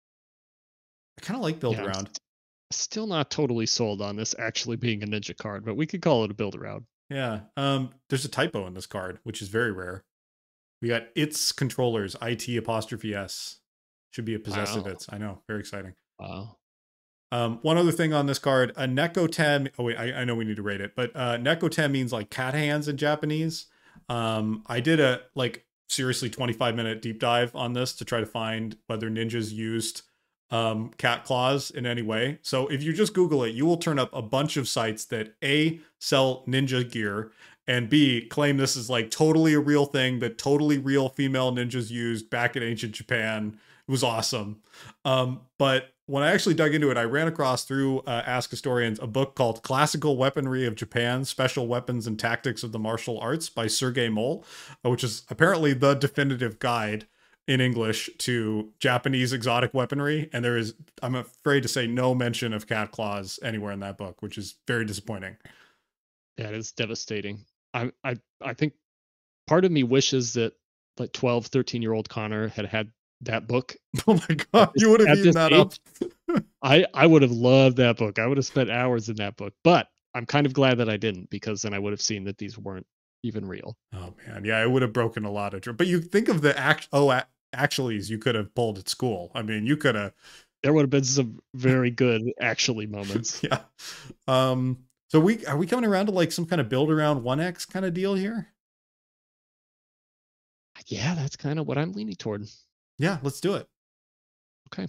I kind of like build around. Still not totally sold on this actually being a ninja card, but we could call it a build around. Yeah. There's a typo in this card, which is very rare. We got its controllers, IT''S. Should be a possessive its. I know. Very exciting. Wow. One other thing on this card, a Nekote. Oh wait, I know we need to rate it, but Nekote means like cat hands in Japanese. I did a seriously 25-minute deep dive on this to try to find whether ninjas used cat claws in any way. So if you just Google it, you will turn up a bunch of sites that A, sell ninja gear, and B, claim this is like totally a real thing that totally real female ninjas used back in ancient Japan. It was awesome. But when I actually dug into it, I ran across through Ask Historians a book called Classical Weaponry of Japan, Special Weapons and Tactics of the Martial Arts by Sergei Moll, which is apparently the definitive guide in English to Japanese exotic weaponry. And there is, I'm afraid to say, no mention of cat claws anywhere in that book, which is very disappointing. Yeah, it is devastating. I think part of me wishes that like 12, 13-year-old Connor had that book. Oh my God, you would have eaten that up. I would have loved that book. I would have spent hours in that book, but I'm kind of glad that I didn't, because then I would have seen that these weren't even real. Oh man, yeah, it would have broken a lot of. But you think of the actuallys you could have pulled at school. I mean, you could have. There would have been some very good actually moments. Yeah. So are we coming around to like some kind of build around 1X kind of deal here? Yeah, that's kind of what I'm leaning toward. Yeah, let's do it. Okay.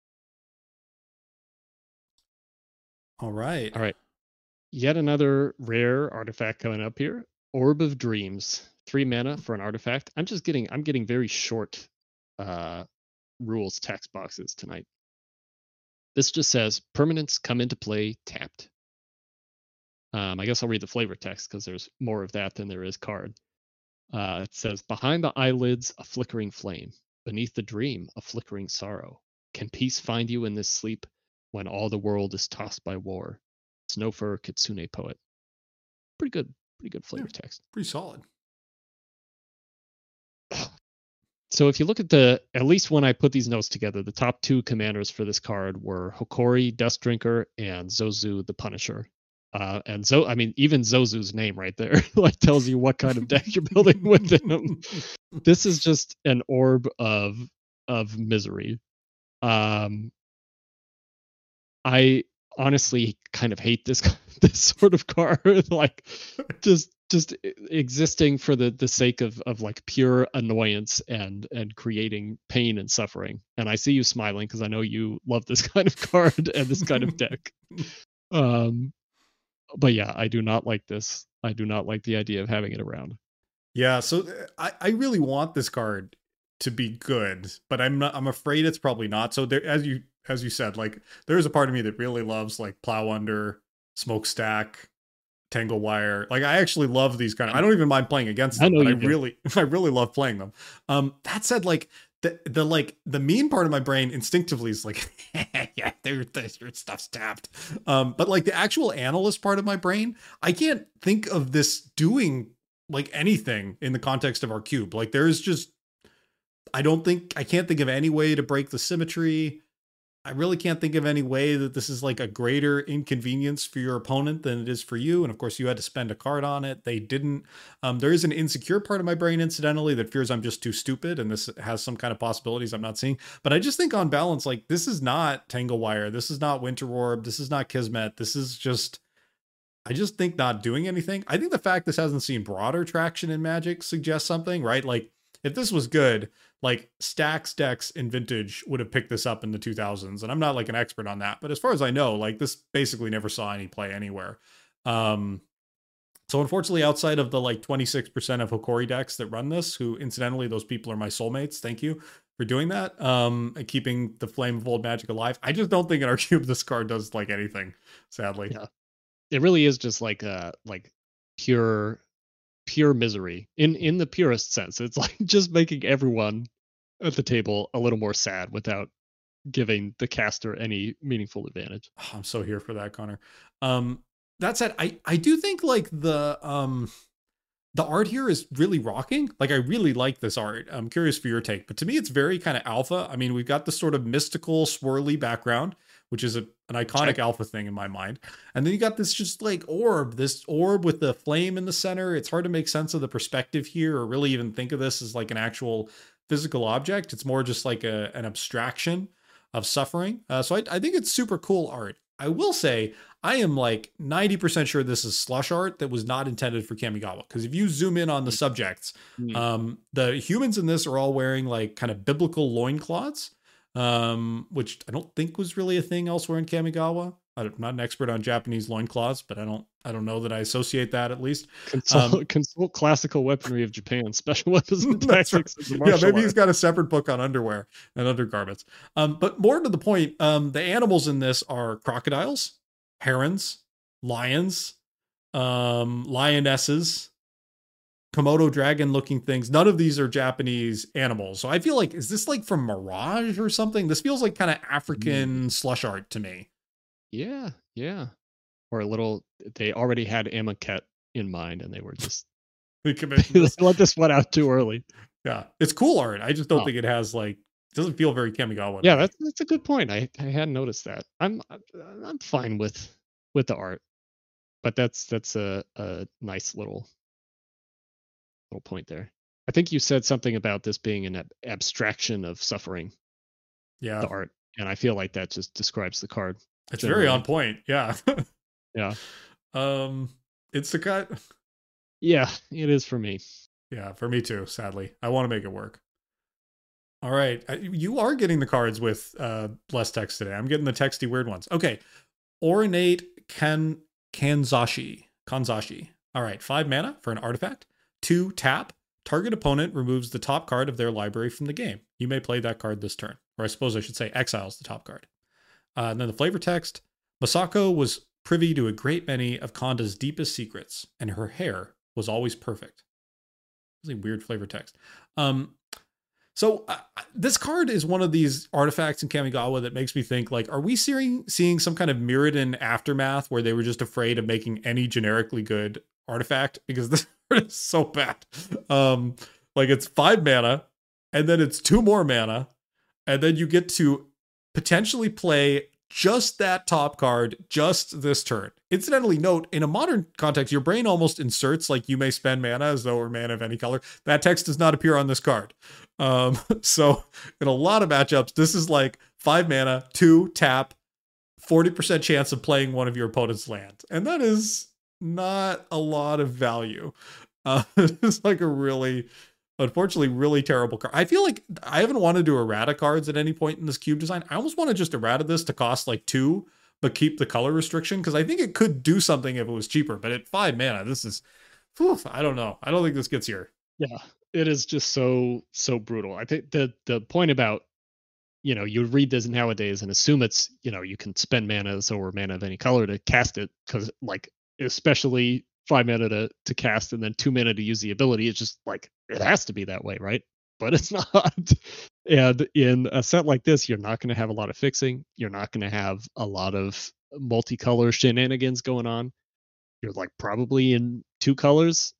All right. All right. Yet another rare artifact coming up here. Orb of Dreams. 3 mana for an artifact. I'm getting very short rules text boxes tonight. This just says permanents come into play tapped. I guess I'll read the flavor text because there's more of that than there is card. It says, behind the eyelids, a flickering flame. Beneath the dream, a flickering sorrow. Can peace find you in this sleep when all the world is tossed by war? Snowfur Kitsune Poet. Pretty good flavor text. Pretty solid. So if you look at at least when I put these notes together, the top 2 commanders for this card were Hokori, Dustdrinker, and Zozu the Punisher. And even Zozu's name right there like tells you what kind of deck you're building with him. This is just an orb of misery. I honestly kind of hate this sort of card, like just existing for the sake of like pure annoyance and creating pain and suffering. And I see you smiling because I know you love this kind of card and this kind of deck. But yeah, I do not like this. I do not like the idea of having it around. Yeah, so I really want this card to be good, but I'm afraid it's probably not. So there, as you said, like there is a part of me that really loves like Plow Under, Smokestack, Tangle Wire. Like I actually love these kind of. I don't even mind playing against them, but I really love playing them. That said, like the mean part of my brain instinctively is like, yeah, your stuff's tapped. But like the actual analyst part of my brain, I can't think of this doing like anything in the context of our cube. Like there's just, I can't think of any way to break the symmetry. I really can't think of any way that this is like a greater inconvenience for your opponent than it is for you. And of course you had to spend a card on it. They didn't. There is an insecure part of my brain, incidentally, that fears I'm just too stupid. And this has some kind of possibilities I'm not seeing. But I just think on balance, like this is not Tangle Wire. This is not Winter Orb. This is not Kismet. This is just, I just think not doing anything. I think the fact this hasn't seen broader traction in Magic suggests something, right? Like if this was good, like Stacks, Decks, and Vintage would have picked this up in the 2000s. And I'm not like an expert on that, but as far as I know, like this basically never saw any play anywhere. So unfortunately, outside of the like 26% of Hokori decks that run this, who incidentally, those people are my soulmates. Thank you for doing that. And keeping the flame of old Magic alive. I just don't think in our cube this card does like anything, sadly. Yeah. It really is just like pure misery in the purest sense. It's like just making everyone at the table a little more sad without giving the caster any meaningful advantage. Oh, I'm so here for that, Connor. That said, I do think like the art here is really rocking. Like I really like this art. I'm curious for your take, but to me it's very kind of alpha. I mean, we've got this sort of mystical swirly background, which is an iconic alpha thing in my mind. And then you got this just like this orb with the flame in the center. It's hard to make sense of the perspective here or really even think of this as like an actual physical object. It's more just like an abstraction of suffering. So I think it's super cool art. I will say I am like 90% sure this is slush art that was not intended for Kamigawa. Because if you zoom in on the subjects, the humans in this are all wearing like kind of biblical loincloths, which I don't think was really a thing elsewhere in Kamigawa. I'm not an expert on Japanese loincloths, but I don't know that I associate that at least. Consult classical weaponry of Japan, special weapons and tactics. Right. Yeah, maybe he's got a separate book on underwear and undergarments. But more to the point, the animals in this are crocodiles, herons, lions, lionesses, Komodo dragon looking things. None of these are Japanese animals. So I feel like, is this like from Mirage or something? This feels like kind of African slush art to me. Yeah. Or they already had Amonkhet in mind and they were just, they let this one out too early. Yeah. It's cool art. I just don't think it has like, it doesn't feel very Kamigawa. Yeah, that's a good point. I hadn't noticed that. I'm fine with the art, but that's a nice little point there. I think you said something about this being an abstraction of suffering, Yeah, the art, and I feel like that just describes the card. it's Generally. very on point. Yeah. Yeah. It's the cut. Yeah, it is for me. Yeah, for me too. Sadly, I want to make it work. All right, you are getting the cards with less text today. I'm getting the texty weird ones. Okay, Ornate Kanzashi. All right, 5 mana for an artifact. 2 tap. Target opponent removes the top card of their library from the game. You may play that card this turn. Or I suppose I should say exiles the top card. And then the flavor text. Masako was privy to a great many of Konda's deepest secrets, and her hair was always perfect. Really weird flavor text. So this card is one of these artifacts in Kamigawa that makes me think, like, are we seeing some kind of Mirrodin aftermath where they were just afraid of making any generically good artifact? Because this card is so bad. Like, it's 5 mana, and then it's 2 more mana, and then you get to potentially play just that top card just this turn. Incidentally, note, in a modern context, your brain almost inserts, like, you may spend mana as though it were mana of any color. That text does not appear on this card. So in a lot of matchups, this is like 5 mana, 2 tap, 40% chance of playing one of your opponent's land. And that is not a lot of value. It's like a really, unfortunately, really terrible card. I feel like I haven't wanted to errata cards at any point in this cube design. I almost want to just errata this to cost like 2, but keep the color restriction, because I think it could do something if it was cheaper. But at 5 mana, this is, I don't know. I don't think this gets here. Yeah, it is just so brutal. I think the point about, you read this nowadays and assume it's, you can spend mana or mana of any color to cast it, because, like, especially 5 mana to cast and then 2 mana to use the ability. It's just like, it has to be that way, right? But it's not. And in a set like this, you're not going to have a lot of fixing. You're not going to have a lot of multicolor shenanigans going on. You're like probably in 2 colors,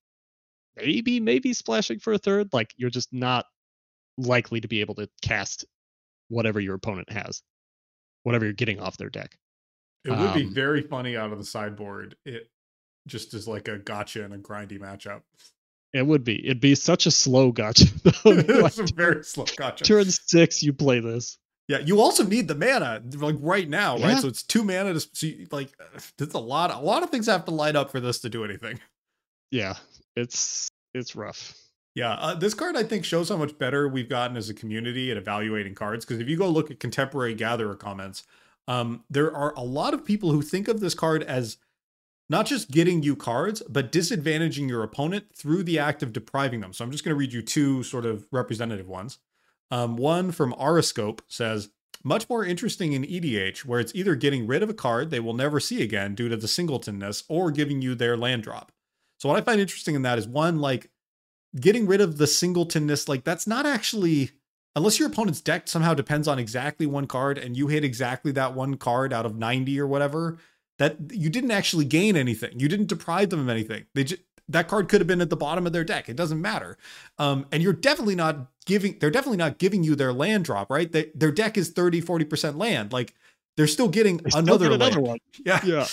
maybe splashing for a third. Like, you're just not likely to be able to cast whatever your opponent has, whatever you're getting off their deck. It would be very funny out of the sideboard. It just is like a gotcha and a grindy matchup. It would be. It'd be such a slow gotcha. It's a very slow gotcha. Turn 6, you play this. Yeah, you also need the mana, like, right now, right? So it's 2 mana to see, like, there's a lot of things have to light up for this to do anything. Yeah, it's rough. Yeah, this card, I think, shows how much better we've gotten as a community at evaluating cards. Because if you go look at contemporary Gatherer comments, there are a lot of people who think of this card as not just getting you cards, but disadvantaging your opponent through the act of depriving them. So I'm just going to read you 2 sort of representative ones. One from Arascope says, much more interesting in EDH, where it's either getting rid of a card they will never see again due to the singletonness, or giving you their land drop. So what I find interesting in that is, one, like, getting rid of the singletonness, like, that's not actually, unless your opponent's deck somehow depends on exactly one card and you hit exactly that one card out of 90 or whatever, that you didn't actually gain anything. You didn't deprive them of anything. That card could have been at the bottom of their deck. It doesn't matter. And they're definitely not giving you their land drop, right? Their deck is 30-40% land. Like, they're still getting another one. Yeah.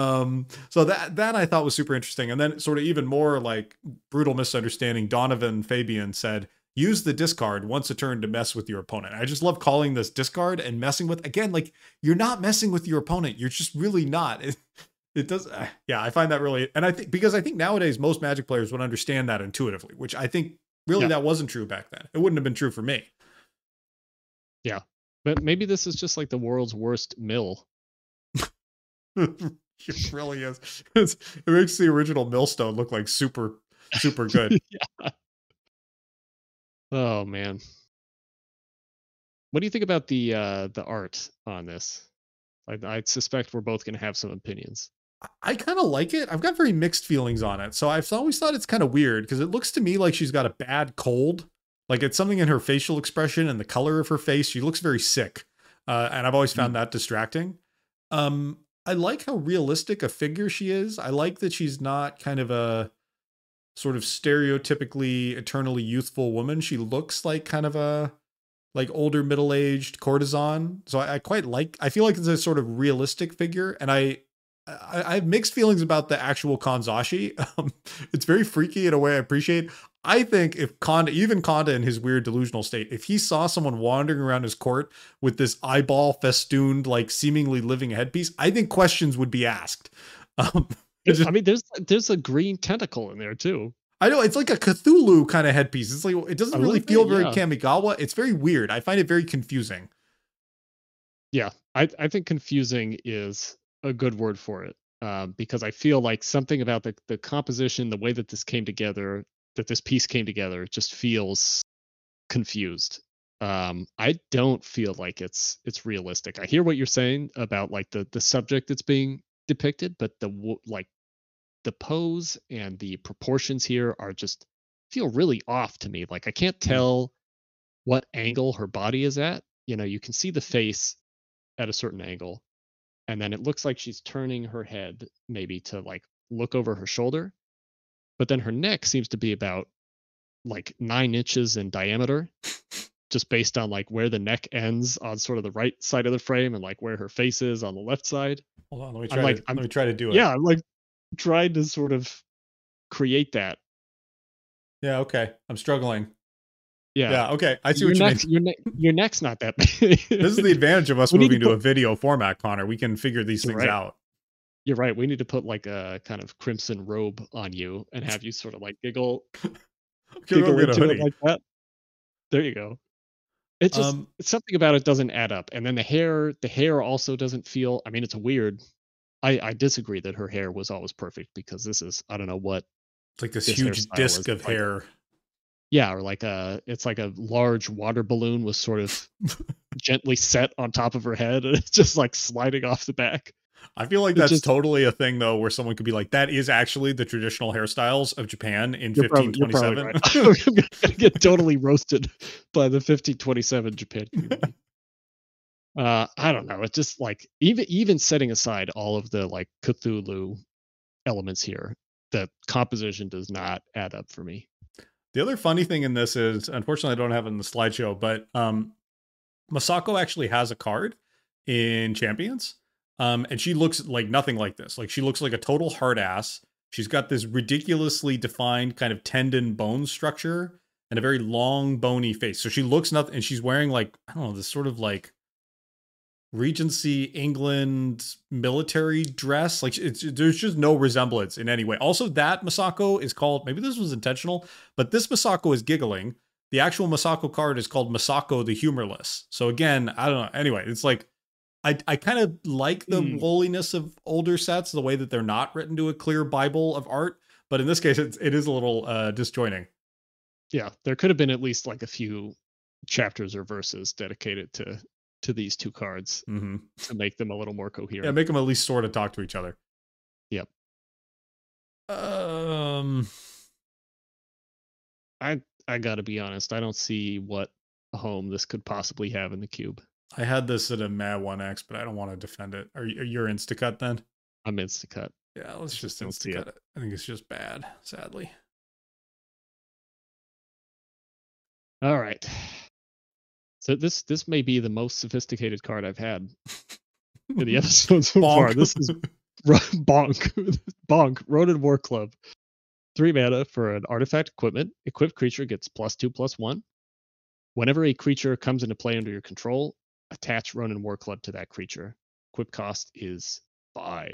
So that I thought was super interesting. And then, sort of even more like brutal misunderstanding, Donovan Fabian said, use the discard once a turn to mess with your opponent. I just love calling this discard and messing with, again, like, you're not messing with your opponent. You're just really not. It does. Yeah, I find that really, and I think nowadays most Magic players would understand that intuitively, which I think really that wasn't true back then. It wouldn't have been true for me. Yeah. But maybe this is just like the world's worst mill. It really is. It makes the original millstone look like super good. Yeah. Oh man. What do you think about the art on this? I suspect we're both going to have some opinions. I kind of like it. I've got very mixed feelings on it. So I've always thought it's kind of weird, because it looks to me like she's got a bad cold. Like, it's something in her facial expression and the color of her face. She looks very sick. And I've always found that distracting. I like how realistic a figure she is. I like that she's not kind of a sort of stereotypically eternally youthful woman. She looks like kind of a, like, older middle-aged courtesan. So I feel like it's a sort of realistic figure. And I have mixed feelings about the actual Kanzashi. It's very freaky in a way I appreciate. I think if Conda, even Conda in his weird delusional state, if he saw someone wandering around his court with this eyeball festooned, like seemingly living headpiece, I think questions would be asked. Um, I mean, there's a green tentacle in there too. I know it's like a Cthulhu kind of headpiece. It's like it doesn't really feel very yeah. Kamigawa. It's very weird. I find it very confusing. Yeah, I think confusing is a good word for it, because I feel like something about the composition, the way that this came together, that this piece came together, just feels confused. I don't feel like it's realistic. I hear what you're saying about like the subject that's being depicted, but like the pose and the proportions here are just feel really off to me. Like I can't tell what angle her body is at. You know, you can see the face at a certain angle, and then it looks like she's turning her head maybe to like look over her shoulder, but then her neck seems to be about like 9 inches in diameter, just based on like where the neck ends on sort of the right side of the frame and like where her face is on the left side. Hold on, let me I'm try. like, Let me try to do it. Yeah, I'm like trying to sort of create that. Yeah. Okay. I'm struggling. Yeah. Yeah. Okay. I see what you mean. Your neck's not that big. This is the advantage of us moving to a video format, Connor. We can figure these things out. You're right. We need to put like a kind of crimson robe on you and have you sort of like giggle into it like that. There you go. It just something about it doesn't add up. And then the hair also doesn't feel. I mean, it's weird. I disagree that her hair was always perfect, because this is, I don't know what. It's like this huge disc of hair. Yeah, or like it's like a large water balloon was sort of gently set on top of her head, and it's just like sliding off the back. I feel like that's totally a thing, though, where someone could be like, that is actually the traditional hairstyles of Japan in 1527. Right. I'm going to get totally roasted by the 1527 Japan community. I don't know. It's just like, even setting aside all of the like Cthulhu elements here, the composition does not add up for me. The other funny thing in this is, unfortunately, I don't have it in the slideshow, but Masako actually has a card in Champions. And she looks like nothing like this. Like, she looks like a total hard ass. She's got this ridiculously defined kind of tendon bone structure and a very long bony face. So she looks nothing, and she's wearing like, I don't know, this sort of like Regency England military dress. Like, there's just no resemblance in any way. Also, that Masako is called, maybe this was intentional, but this Masako is giggling. The actual Masako card is called Masako the Humorless. So again, I don't know. Anyway, it's like, I kind of like the woolliness of older sets, the way that they're not written to a clear Bible of art. But in this case, it is a little disjointing. Yeah, there could have been at least like a few chapters or verses dedicated to these two cards to make them a little more coherent. Yeah, make them at least sort of talk to each other. Yep. I gotta be honest. I don't see what home this could possibly have in the cube. I had this at a Mad 1X, but I don't want to defend it. Are you Instacut then? I'm Instacut. Yeah, let's just Instacut it. I think it's just bad, sadly. All right. So this may be the most sophisticated card I've had in the episode so far. This is Bonk. Ronin War Club. 3 mana for an artifact equipment. Equipped creature gets +2/+1. Whenever a creature comes into play under your control, attach Ronin War Club to that creature. Equip cost is 5.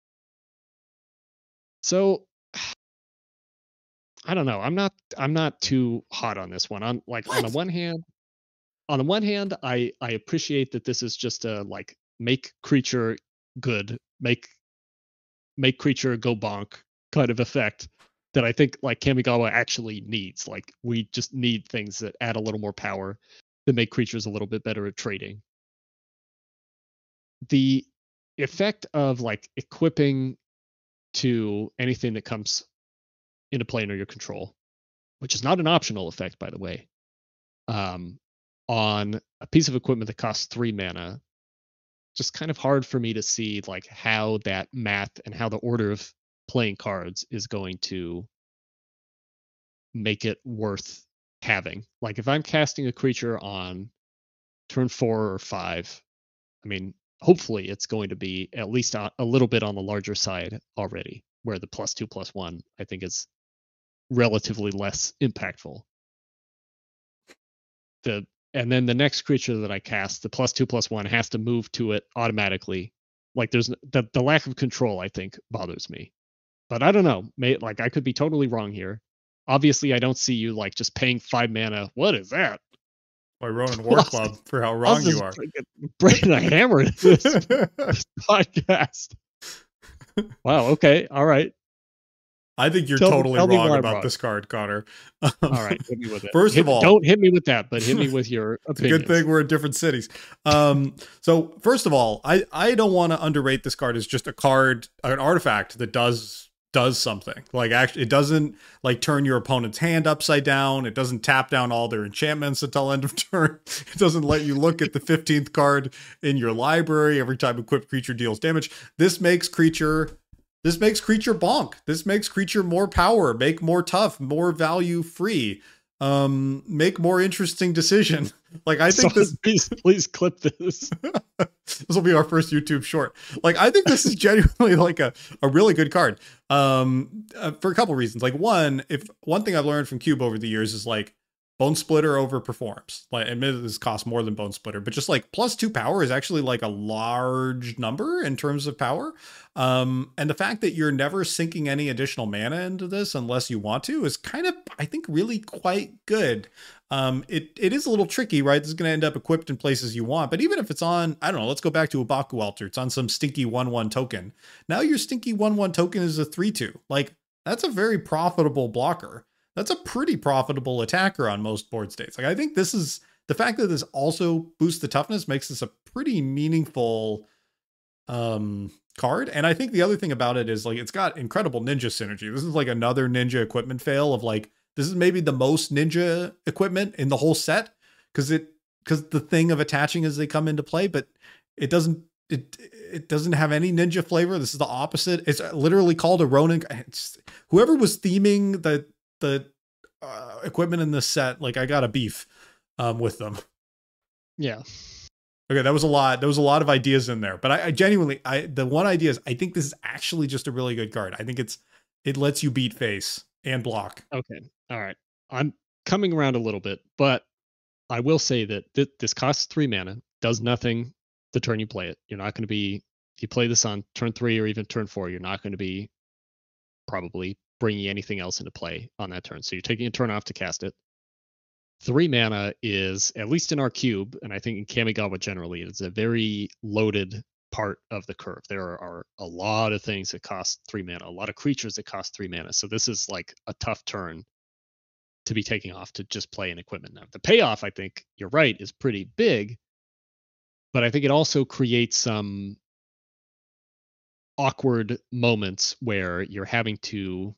So I don't know. I'm not too hot on this one. On the one hand, I appreciate that this is just a like make creature good, make creature go bonk kind of effect that I think like Kamigawa actually needs. Like, we just need things that add a little more power, that make creatures a little bit better at trading. The effect of like equipping to anything that comes into play under your control, which is not an optional effect, by the way, on a piece of equipment that costs 3 mana, just kind of hard for me to see like how that math and how the order of playing cards is going to make it worth having. Like, if I'm casting a creature on turn 4 or 5, I mean, hopefully it's going to be at least a little bit on the larger side already, where the +2/+1 I think is relatively less impactful. And then the next creature that I cast, the +2/+1, has to move to it automatically. Like there's the lack of control, I think, bothers me. But I don't know. Like I could be totally wrong here. Obviously, I don't see you like just paying 5 mana. What is that? By Ronin War Club for how wrong you are. Breaking a hammer in this podcast. Wow. Okay. All right. I think you're totally wrong about this card, Connor. All right, hit me with it. First of all, don't hit me with that, but hit me with your opinion. Good thing we're in different cities. So first of all, I don't want to underrate this card as just a card, an artifact that does something. Like actually, it doesn't like turn your opponent's hand upside down. It doesn't tap down all their enchantments until end of turn. It doesn't let you look at the 15th card in your library every time equipped creature deals damage. This makes creature bonk. This makes creature more power, make more tough, more value free, make more interesting decision. Like I think please clip this. This will be our first YouTube short. Like I think this is genuinely like a really good card. For a couple reasons. Like one thing I've learned from Cube over the years is like Bone Splitter overperforms. Like, admittedly, this costs more than Bone Splitter, but just like +2 power is actually like a large number in terms of power. And the fact that you're never sinking any additional mana into this unless you want to is kind of, I think, really quite good. It is a little tricky, right? This is going to end up equipped in places you want, but even if it's on, I don't know, let's go back to Abaku Altar. It's on some stinky 1/1 token. Now your stinky 1/1 token is a 3/2. Like that's a very profitable blocker. That's a pretty profitable attacker on most board states. Like I think this is the fact that this also boosts the toughness makes this a pretty meaningful card. And I think the other thing about it is like it's got incredible ninja synergy. This is like another ninja equipment fail of like this is maybe the most ninja equipment in the whole set because the thing of attaching as they come into play, but it doesn't have any ninja flavor. This is the opposite. It's literally called a Ronin. Whoever was theming the equipment in this set, like I got a beef with them. Yeah. Okay, that was a lot. There was a lot of ideas in there, but I genuinely, the one idea is I think this is actually just a really good card. I think it lets you beat face and block. Okay, all right. I'm coming around a little bit, but I will say that this costs 3 mana, does nothing the turn you play it. You're not going to be, if you play this on turn 3 or even turn 4, you're not going to be probably bringing anything else into play on that turn. So you're taking a turn off to cast it. 3 mana is, at least in our cube, and I think in Kamigawa generally, it's a very loaded part of the curve. There are a lot of things that cost 3 mana, a lot of creatures that cost 3 mana. So this is like a tough turn to be taking off to just play an equipment. Now, the payoff, I think you're right, is pretty big, but I think it also creates some awkward moments where you're having to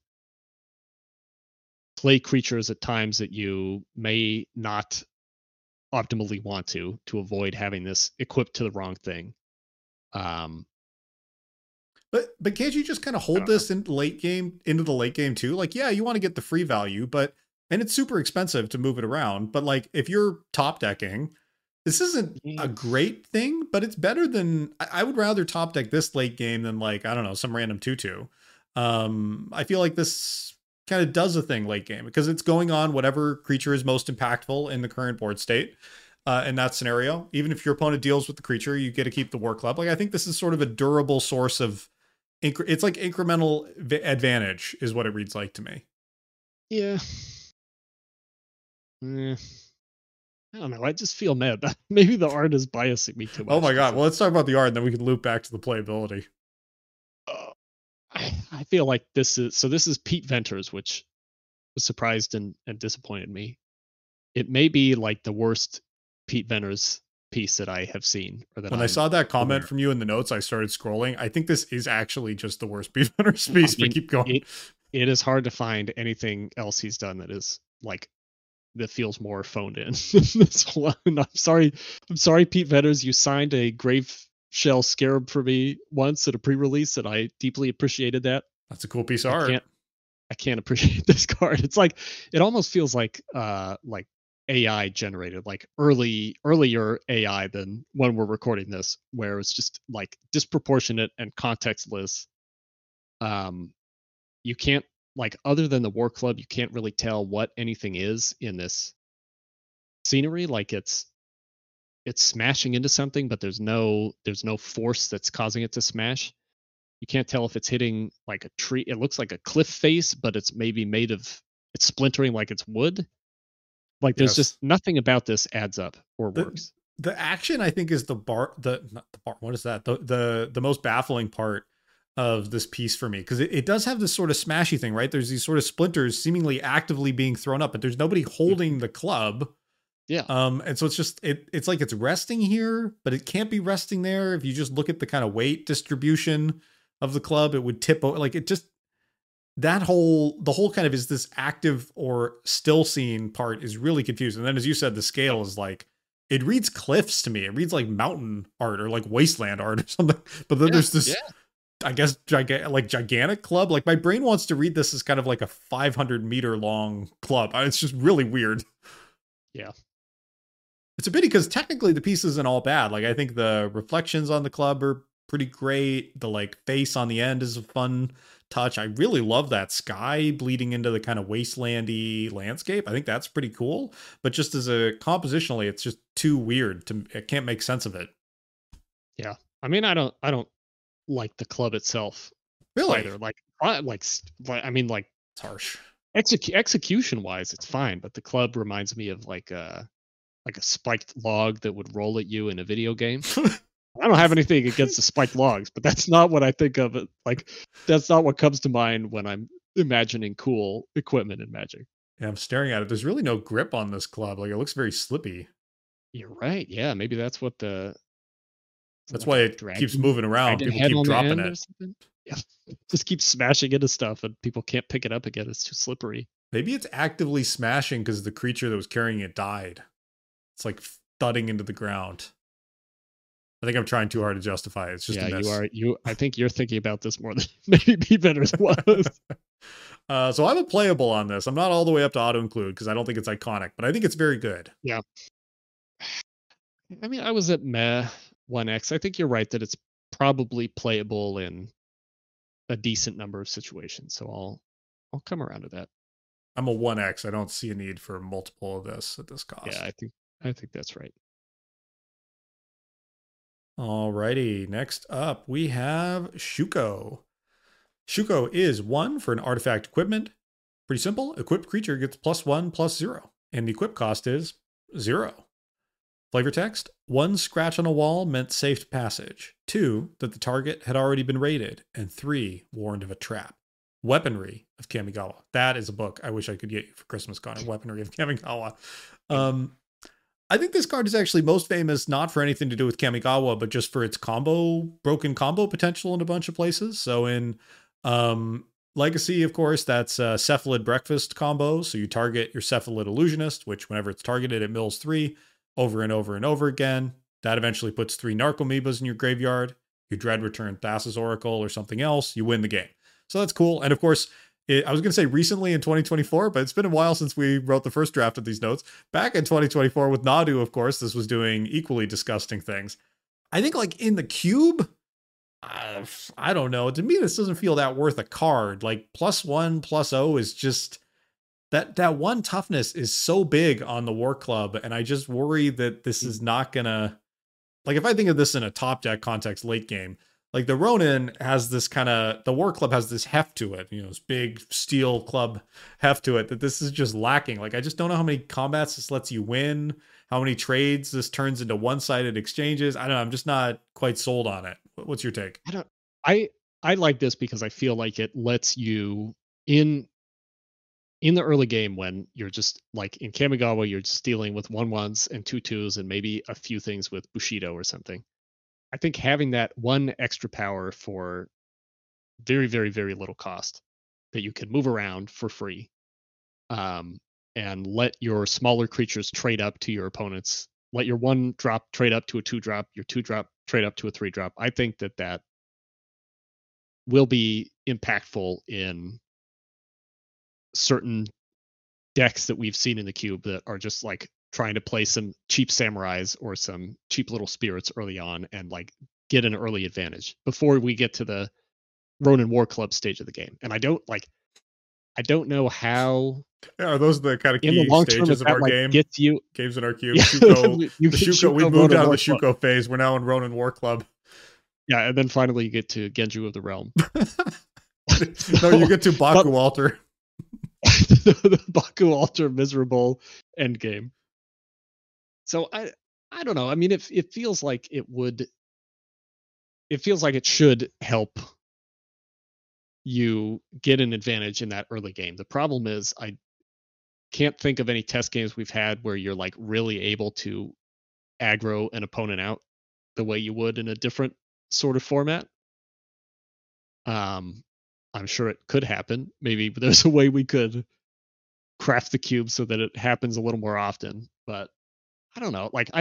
play creatures at times that you may not optimally want to avoid having this equipped to the wrong thing. But can't you just kind of hold this into the late game too? Like, yeah, you want to get the free value, and it's super expensive to move it around. But like, if you're top decking, this isn't a great thing, but it's better than, I would rather top deck this late game than like, I don't know, some random 2/2. I feel like this kind of does a thing late game because it's going on whatever creature is most impactful in the current board state. In that scenario, even if your opponent deals with the creature, you get to keep the War Club. Like I think this is sort of a durable source of, it's like incremental advantage is what it reads like to me. Yeah. I don't know. I just feel mad. Maybe the art is biasing me too much. Oh my god. Well, let's talk about the art and then we can loop back to the playability. I feel like this is Pete Venters, which was surprised and disappointed me. It may be like the worst Pete Venters piece that I have seen. Or that when I saw that comment from you in the notes, I started scrolling. I think this is actually just the worst Pete Venters piece, but keep going. It is hard to find anything else he's done that is like, that feels more phoned in. This one. I'm sorry, Pete Venters. You signed a Grave Shell Scarab for me once at a pre-release, and I deeply appreciated that. That's a cool piece of art. I can't appreciate this card. It's like, it almost feels like AI generated, like earlier AI than when we're recording this, where it's just like disproportionate and contextless. You can't like other than the War Club, you can't really tell what anything is in this scenery. Like it's smashing into something, but there's no force that's causing it to smash. You can't tell if it's hitting like a tree. It looks like a cliff face, but it's maybe made of, it's splintering like it's wood. Like there's just nothing about this adds up or works. The action, I think, is not the bar. What is that? The most baffling part of this piece for me, because it does have this sort of smashy thing, right? There's these sort of splinters seemingly actively being thrown up, but there's nobody holding the club. Yeah. And so it's just it's like it's resting here, but it can't be resting there. If you just look at the kind of weight distribution of the club, it would tip over. Like it just the whole kind of is this active or still scene part is really confusing. And then, as you said, the scale is like, it reads cliffs to me. It reads like mountain art or like wasteland art or something. But then there's this, I guess, gigantic club. Like my brain wants to read this as kind of like a 500-meter long club. It's just really weird. Yeah. It's a pity because technically the piece isn't all bad. Like I think the reflections on the club are pretty great. The like face on the end is a fun touch. I really love that sky bleeding into the kind of wastelandy landscape. I think that's pretty cool. But just as a compositionally, it's just too weird. I can't make sense of it. Yeah. I mean, I don't like the club itself. Really? Either. I mean, like it's harsh. Execution wise, it's fine, but the club reminds me of like a spiked log that would roll at you in a video game. I don't have anything against the spiked logs, but that's not what I think of it. Like that's not what comes to mind when I'm imagining cool equipment in Magic. Yeah, I'm staring at it. There's really no grip on this club. Like it looks very slippy. You're right. Yeah, maybe that's what that's why it keeps moving around. People keep dropping it. Yeah, just keep smashing into stuff, and people can't pick it up again. It's too slippery. Maybe it's actively smashing because the creature that was carrying it died. It's like thudding into the ground. I think I'm trying too hard to justify it. It's just a miss. I think you're thinking about this more than maybe Beatbenders was. So I'm a playable on this. I'm not all the way up to auto include because I don't think it's iconic, but I think it's very good. Yeah. I mean, I was at meh 1X. I think you're right that it's probably playable in a decent number of situations. So I'll come around to that. I'm a 1X. I don't see a need for multiple of this at this cost. Yeah, I think that's right. Alrighty, next up we have Shuko. Shuko is 1 for an artifact equipment. Pretty simple. Equipped creature gets +1/+0. And the equip cost is 0. Flavor text: 1 scratch on a wall meant safe passage. 2, that the target had already been raided. And 3, warned of a trap. Weaponry of Kamigawa. That is a book I wish I could get you for Christmas, Connor. Weaponry of Kamigawa. I think this card is actually most famous not for anything to do with Kamigawa, but just for its broken combo potential in a bunch of places. So in Legacy, of course, that's Cephalid Breakfast combo. So you target your Cephalid Illusionist, which whenever it's targeted, it mills 3 over and over and over again. That eventually puts 3 Narcomoebas in your graveyard. You dread return Thassa's Oracle or something else. You win the game. So that's cool. And of course, I was going to say recently in 2024, but it's been a while since we wrote the first draft of these notes. Back in 2024 with Nadu, of course, this was doing equally disgusting things. I think like in the cube, I don't know. To me, this doesn't feel that worth a card. Like +1/+0 is just that 1 toughness is so big on the War Club. And I just worry that this is not going to, like if I think of this in a top deck context late game, like the Ronin has this kind of, the War Club has this heft to it, this big steel club heft to it that this is just lacking. Like, I just don't know how many combats this lets you win, how many trades this turns into one-sided exchanges. I don't know. I'm just not quite sold on it. What's your take? I like this because I feel like it lets you in the early game when you're just like in Kamigawa, you're just dealing with 1/1s and 2/2s and maybe a few things with Bushido or something. I think having that 1 extra power for very, very, very little cost that you can move around for free, and let your smaller creatures trade up to your opponents. Let your 1-drop trade up to a 2-drop, your 2-drop trade up to a 3-drop. I think that will be impactful in certain decks that we've seen in the cube that are just like trying to play some cheap samurais or some cheap little spirits early on and like get an early advantage before we get to the Ronin War Club stage of the game. And I don't like, I don't know how Are those the kind of in the key long term if stages of that our like game? gets you. Games in our cube. Yeah, Shuko, you the get Shuko. We've Shuko moved Ronin out of the War Club. Shuko phase. We're now in Ronin War Club. Yeah, and then finally you get to Genju of the Realm. No, you get to Baku Alter. The Baku Alter miserable endgame. So I don't know. I mean, it feels like it would. It feels like it should help you get an advantage in that early game. The problem is I can't think of any test games we've had where you're like really able to aggro an opponent out the way you would in a different sort of format. I'm sure it could happen. Maybe there's a way we could craft the cube so that it happens a little more often. But I don't know. Like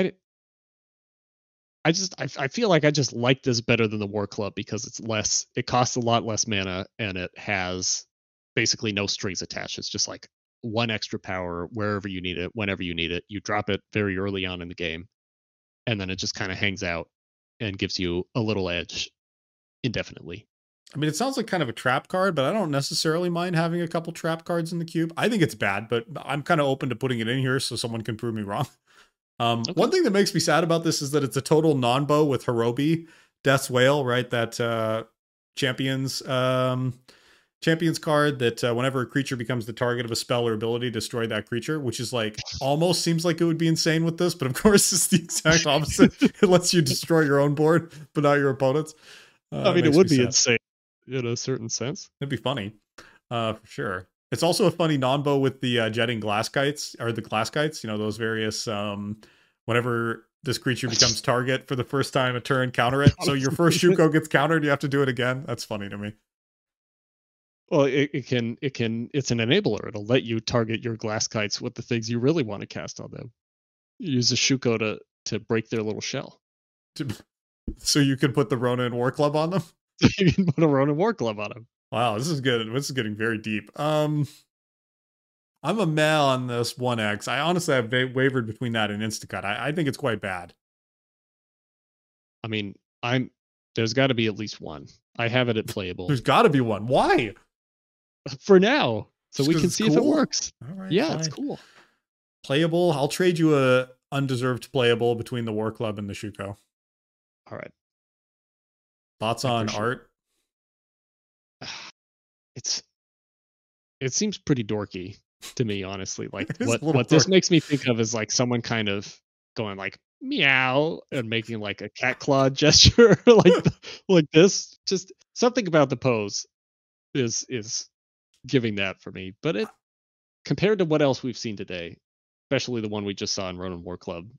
I feel like I just like this better than the War Club because it's less. It costs a lot less mana and it has basically no strings attached. It's just like one extra power wherever you need it, whenever you need it. You drop it very early on in the game, and then it just kind of hangs out and gives you a little edge indefinitely. I mean, it sounds like kind of a trap card, but I don't necessarily mind having a couple trap cards in the cube. I think it's bad, but I'm kind of open to putting it in here so someone can prove me wrong. Okay. One thing that makes me sad about this is that it's a total non-bow with Hirobi, Death's Whale, right? That champions card that whenever a creature becomes the target of a spell or ability, destroy that creature, which is like almost seems like it would be insane with this, but of course it's the exact opposite. It lets you destroy your own board, but not your opponent's. I mean, it would be insane in a certain sense. It'd be funny, for sure. It's also a funny non-bow with the jetting glass kites, or the glass kites, you know, those various, whenever this creature becomes target for the first time a turn, counter it. So your first Shuko gets countered, you have to do it again. That's funny to me. Well, it's an enabler. It'll let you target your glass kites with the things you really want to cast on them. You use a Shuko to break their little shell. So you can put the Ronin War Club on them? You can put a Ronin War Club on them. Wow, this is good. This is getting very deep. I'm a meh on this 1X. I honestly have wavered between that and Instacut. I think it's quite bad. I mean, there's got to be at least one. I have it at playable. There's got to be one. Why? For now, so Just we can see cool? if it works. All right, yeah, fine. it's cool. Playable. I'll trade you a undeserved playable between the War Club and the Shuko. All right. Thoughts on art? It seems pretty dorky to me, honestly. Like what this makes me think of is like someone kind of going like meow and making like a cat claw gesture like this. Just something about the pose is giving that for me. But it compared to what else we've seen today, especially the one we just saw in Ronin War Club,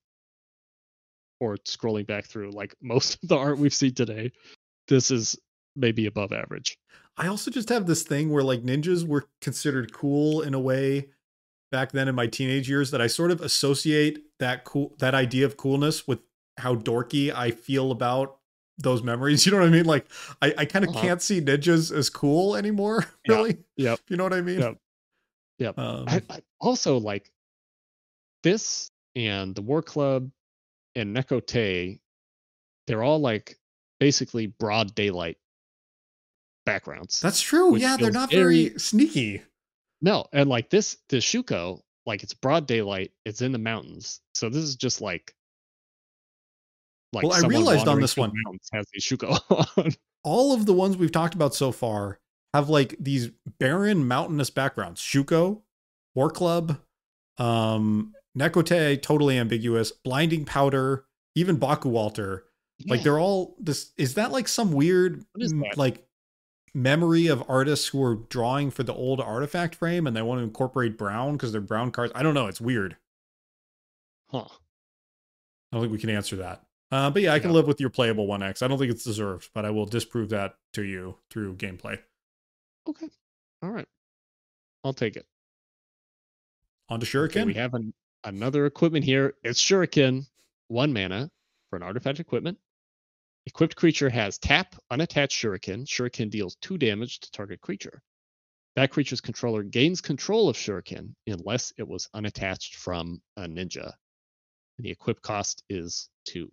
or scrolling back through like most of the art we've seen today, this is maybe above average. I also just have this thing where like ninjas were considered cool in a way back then in my teenage years that I sort of associate that idea of coolness with how dorky I feel about those memories. You know what I mean? Like I kind of can't see ninjas as cool anymore, really. Yeah. You know what I mean? Yep. I also like this and the War Club and Nekote, they're all like basically broad daylight backgrounds. That's true. Yeah, they're not very sneaky. No, and like this Shuko, like it's broad daylight, it's in the mountains. So this is just like well, I realized on this one has the Shuko on. All of the ones we've talked about so far have like these barren mountainous backgrounds. Shuko, War Club, Nekote, totally ambiguous, Blinding Powder, even Baku Alter. Yeah. Like they're all this. Is that like some weird like memory of artists who are drawing for the old artifact frame and they want to incorporate brown because they're brown cards? I don't know. It's weird. Huh. I don't think we can answer that. But yeah, I can live with your playable 1X. I don't think it's deserved, but I will disprove that to you through gameplay. Okay. All right. I'll take it. On to Shuriken. Okay, we have another equipment here. It's Shuriken, 1 mana for an artifact equipment. Equipped creature has tap, unattached Shuriken. Shuriken deals 2 damage to target creature. That creature's controller gains control of Shuriken unless it was unattached from a ninja. And the equip cost is 2.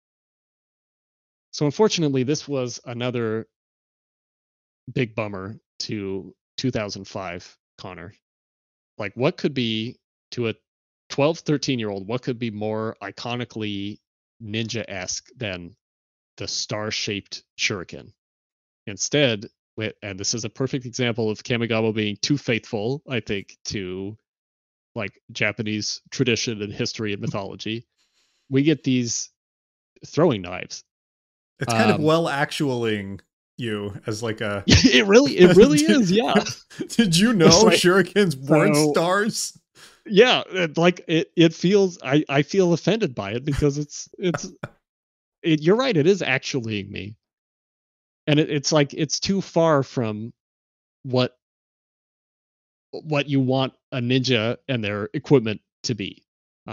So unfortunately, this was another big bummer to 2005 Connor. Like, what could be to a 12, 13-year-old, what could be more iconically ninja-esque than the star-shaped shuriken? Instead, and this is a perfect example of Kamigawa being too faithful, I think, to like Japanese tradition and history and mythology, we get these throwing knives. It's kind of well actualing you as like a it really is, yeah. Did you know like, shurikens weren't stars? Yeah, like it feels I feel offended by it because you're right, it is actuallying me. And it's like it's too far from what you want a ninja and their equipment to be.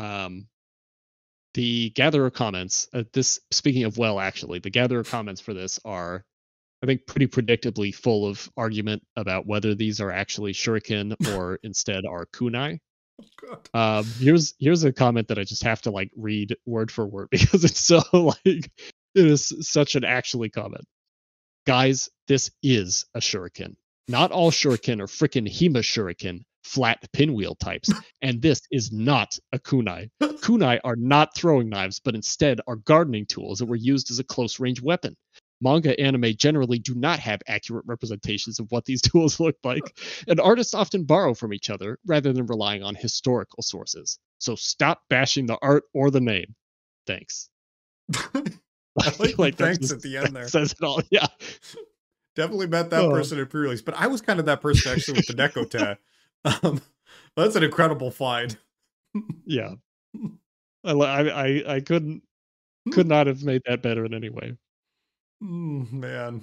The gatherer comments, this speaking of the gatherer comments for this are, I think, pretty predictably full of argument about whether these are actually shuriken or instead are kunai. Oh, God. Here's a comment that I just have to like read word for word because it's so like it is such an actually comment. Guys, this is a shuriken. Not all shuriken are frickin' Hima shuriken, flat pinwheel types, and this is not a kunai. Kunai are not throwing knives, but instead are gardening tools that were used as a close-range weapon. Manga anime generally do not have accurate representations of what these tools look like, and artists often borrow from each other rather than relying on historical sources. So stop bashing the art or the name. Thanks. I like thanks at the end there. Says it all. Yeah. Definitely met that person at pre-release, but I was kind of that person actually with the Nekote. That's an incredible find. Yeah. I could not have made that better in any way. Man.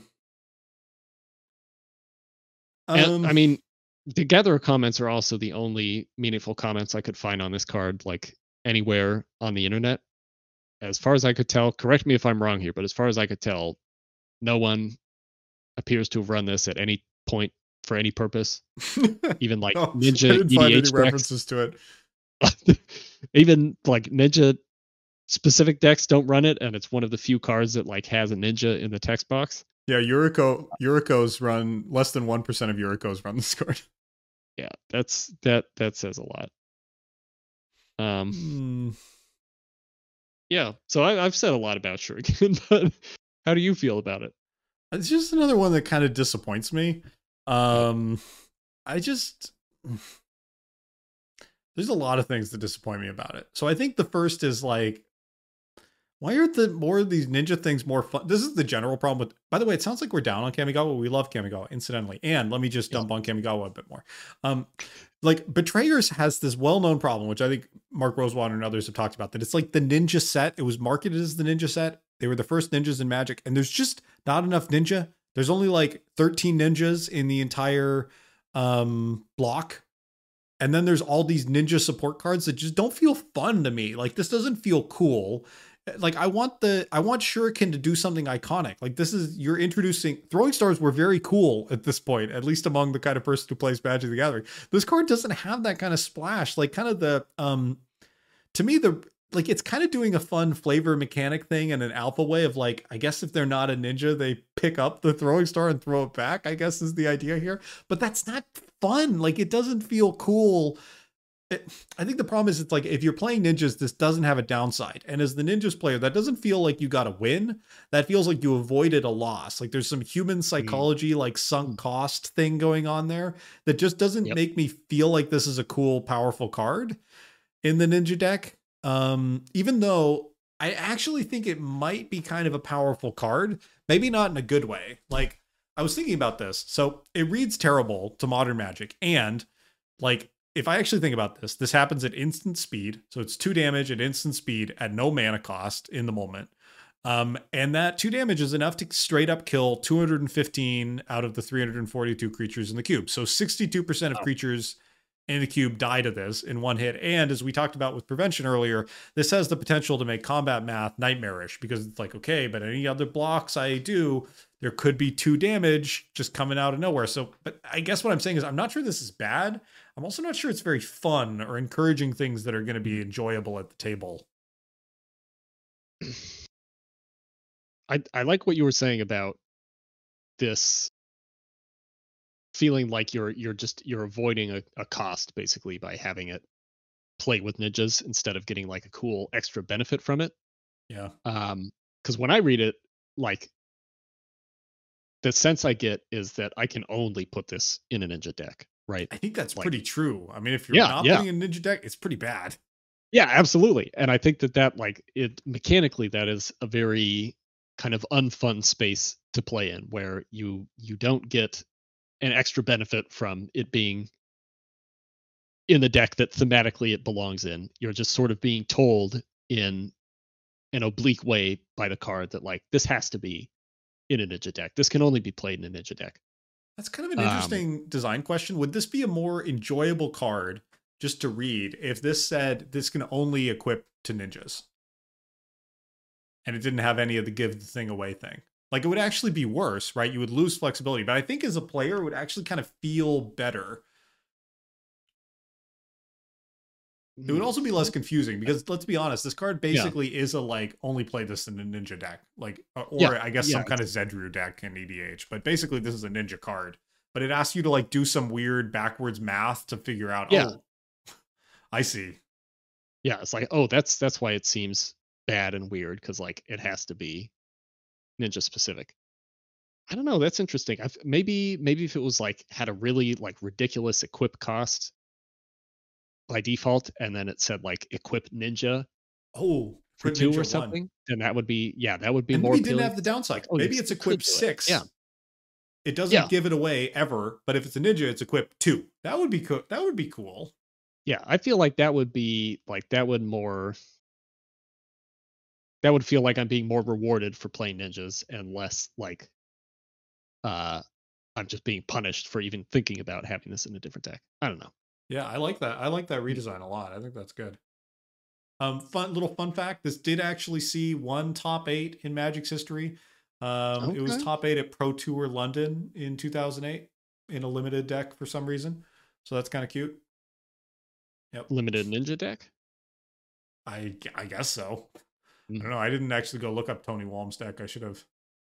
And, I mean, the gatherer comments are also the only meaningful comments I could find on this card, like anywhere on the internet. As far as I could tell, correct me if I'm wrong here, but as far as I could tell, no one appears to have run this at any point for any purpose. Even like Ninja I didn't find any references to it. Even like Ninja specific decks don't run it, and it's one of the few cards that like has a ninja in the text box. Yeah, Yuriko's run less than 1% of Yuriko's run this card. Yeah, that says a lot. Yeah, so I've said a lot about Shuriken, but how do you feel about it? It's just another one that kind of disappoints me. There's a lot of things that disappoint me about it. So I think the first is like, why aren't more of these ninja things more fun? This is the general problem with, by the way, it sounds like we're down on Kamigawa. We love Kamigawa, incidentally. And let me just dump on Kamigawa a bit more. Like Betrayers has this well-known problem, which I think Mark Rosewater and others have talked about, that it's like the ninja set. It was marketed as the ninja set. They were the first ninjas in Magic, and there's just not enough ninja. There's only like 13 ninjas in the entire block. And then there's all these ninja support cards that just don't feel fun to me. Like, this doesn't feel cool. Like, I want Shuriken to do something iconic. Like, you're introducing, throwing stars were very cool at this point, at least among the kind of person who plays Magic the Gathering. This card doesn't have that kind of splash. Like, kind of to me, like, it's kind of doing a fun flavor mechanic thing in an alpha way of like, I guess if they're not a ninja, they pick up the throwing star and throw it back, I guess is the idea here. But that's not fun. Like, it doesn't feel cool. I think the problem is, it's like, if you're playing ninjas, this doesn't have a downside. And as the ninjas player, that doesn't feel like you got to win. That feels like you avoided a loss. Like, there's some human psychology, like sunk cost thing going on there that just doesn't make me feel like this is a cool, powerful card in the ninja deck. Even though I actually think it might be kind of a powerful card, maybe not in a good way. Like, I was thinking about this. So it reads terrible to Modern Magic. And like, if I actually think about this happens at instant speed. So it's 2 damage at instant speed at no mana cost in the moment. And that 2 damage is enough to straight up kill 215 out of the 342 creatures in the cube. So 62% of creatures in the cube die to this in one hit. And as we talked about with prevention earlier, this has the potential to make combat math nightmarish, because it's like, okay, but any other blocks I do, there could be 2 damage just coming out of nowhere. So, but I guess what I'm saying is, I'm not sure this is bad. I'm also not sure it's very fun or encouraging things that are going to be enjoyable at the table. I like what you were saying about this feeling like you're avoiding a cost basically by having it play with ninjas instead of getting like a cool extra benefit from it. Yeah. Because when I read it, like the sense I get is that I can only put this in a ninja deck, right? I think that's Like, pretty true. I mean, if you're yeah, not yeah, putting in ninja deck, it's pretty bad. yeah, absolutely. And I think that like it mechanically, that is a very kind of unfun space to play in, where you don't get an extra benefit from it being in the deck that thematically it belongs in. You're just sort of being told in an oblique way by the card that like this has to be in a ninja deck. This can only be played in a ninja deck. That's kind of an Um, interesting design question. Would this be a more enjoyable card just to read if this said this can only equip to ninjas and it didn't have any of the give the thing away thing? Like it would actually be worse, right? You would lose flexibility, but I think as a player it would actually kind of feel better. It would also be less confusing because let's be honest, this card yeah, basically is a like only play this in a ninja deck, like yeah, or I guess yeah, some kind of Zedru deck in EDH. But basically, this is a ninja card. But it asks you to like do some weird backwards math to figure out. yeah, Oh, I see. yeah. It's like, oh, that's why it seems bad and weird, because like it has to be ninja specific. I don't know. That's interesting. Maybe if it was like had a really like ridiculous equip cost by default, and then it said like equip ninja Oh, for for 2 or Ninja One, something, then that would be, yeah, that would be and more maybe it didn't appealing. have the It's like, downside. oh, you Maybe it's still could equipped do it. Yeah. 6. It doesn't Yeah. give it away ever, but if it's a ninja, it's equipped 2. That would be cool. That would be cool. Yeah. I feel like that would be like that would feel like I'm being more rewarded for playing ninjas and less like uh I'm just being punished for even thinking about having this in a different deck. I don't know. Yeah, I like that. I like that Mm. redesign a lot. I think that's good. Fun fact: this did actually see one top 8 in Magic's history. It was Okay. top 8 at Pro Tour London in 2008 in a limited deck for some reason. So that's kind of cute. Yep, Limited ninja deck? I guess so. I Mm. don't know. I didn't actually go look up Tony Walm's deck. I should have.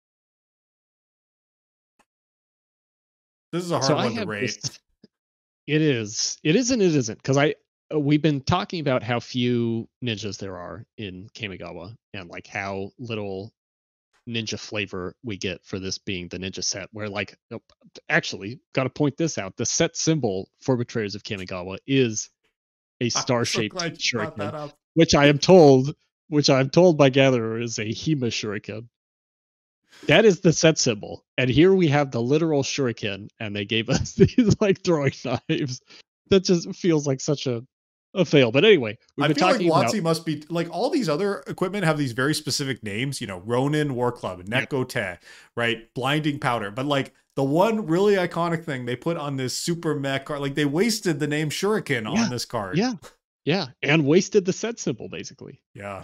This is a So hard I one to have this. rate. It is. It is and it isn't, because we've been talking about how few ninjas there are in Kamigawa and like how little ninja flavor we get for this being the ninja set, where like actually got to point this out, the set symbol for Betrayers of Kamigawa is a I'm star so shaped glad you brought shuriken, that up. which I am told which I'm told by Gatherer is a Hema shuriken. That is the set symbol, and here we have the literal shuriken, and they gave us these like throwing knives. That just feels like such a fail. But anyway, we've I been feel like talking about, WotC must be like all these other equipment have these very specific names, you know, Ronin War Club, yeah, Nekote, right? Blinding Powder. But like the one really iconic thing they put on this super mech card, like they wasted the name Shuriken yeah, on this card. yeah, yeah, and wasted the set symbol basically. Yeah.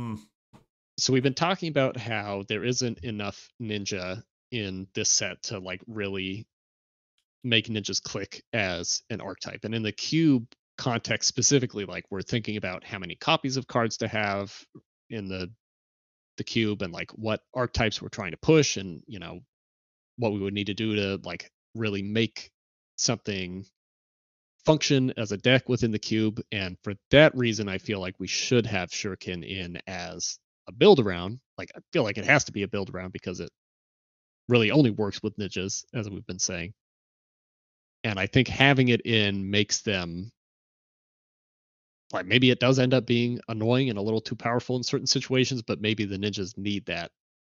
So we've been talking about how there isn't enough ninja in this set to like really make ninjas click as an archetype. And in the cube context specifically, like we're thinking about how many copies of cards to have in the cube, and like what archetypes we're trying to push, and you know what we would need to do to like really make something function as a deck within the cube. And for that reason, I feel like we should have Shuriken in as a build around. Like I feel like it has to be a build around because it really only works with ninjas, as we've been saying. And I think having it in makes them like, maybe it does end up being annoying and a little too powerful in certain situations, but maybe the ninjas need that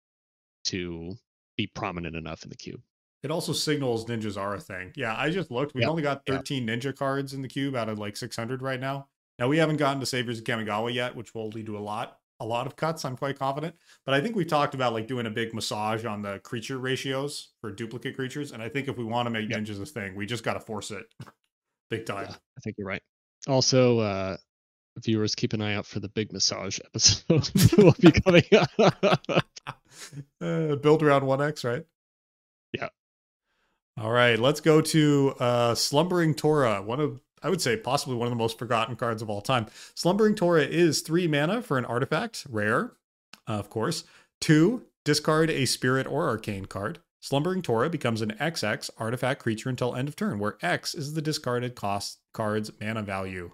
to be prominent enough in the cube. It also signals ninjas are a thing. Yeah, I just looked. We've Yeah. only got Yeah. 13 ninja cards in the cube out of like 600 right now. Now we haven't gotten to Saviors of Kamigawa yet, which will lead to a lot of cuts. I'm quite confident. But I think we talked about like doing a big massage on the creature ratios for duplicate creatures. And I think if we want to make Yeah. ninjas a thing, we just got to force it big time. Yeah, I think you're right. Also, viewers, keep an eye out for the big massage episode that will be coming up. Build around 1x, right? Yeah. All right, let's go to Slumbering Torah, one of, I would say, possibly one of the most forgotten cards of all time. Slumbering Torah is 3 mana for an artifact, rare, of course. 2, discard a spirit or arcane card. Slumbering Tora becomes an XX artifact creature until end of turn, where X is the discarded card's mana value.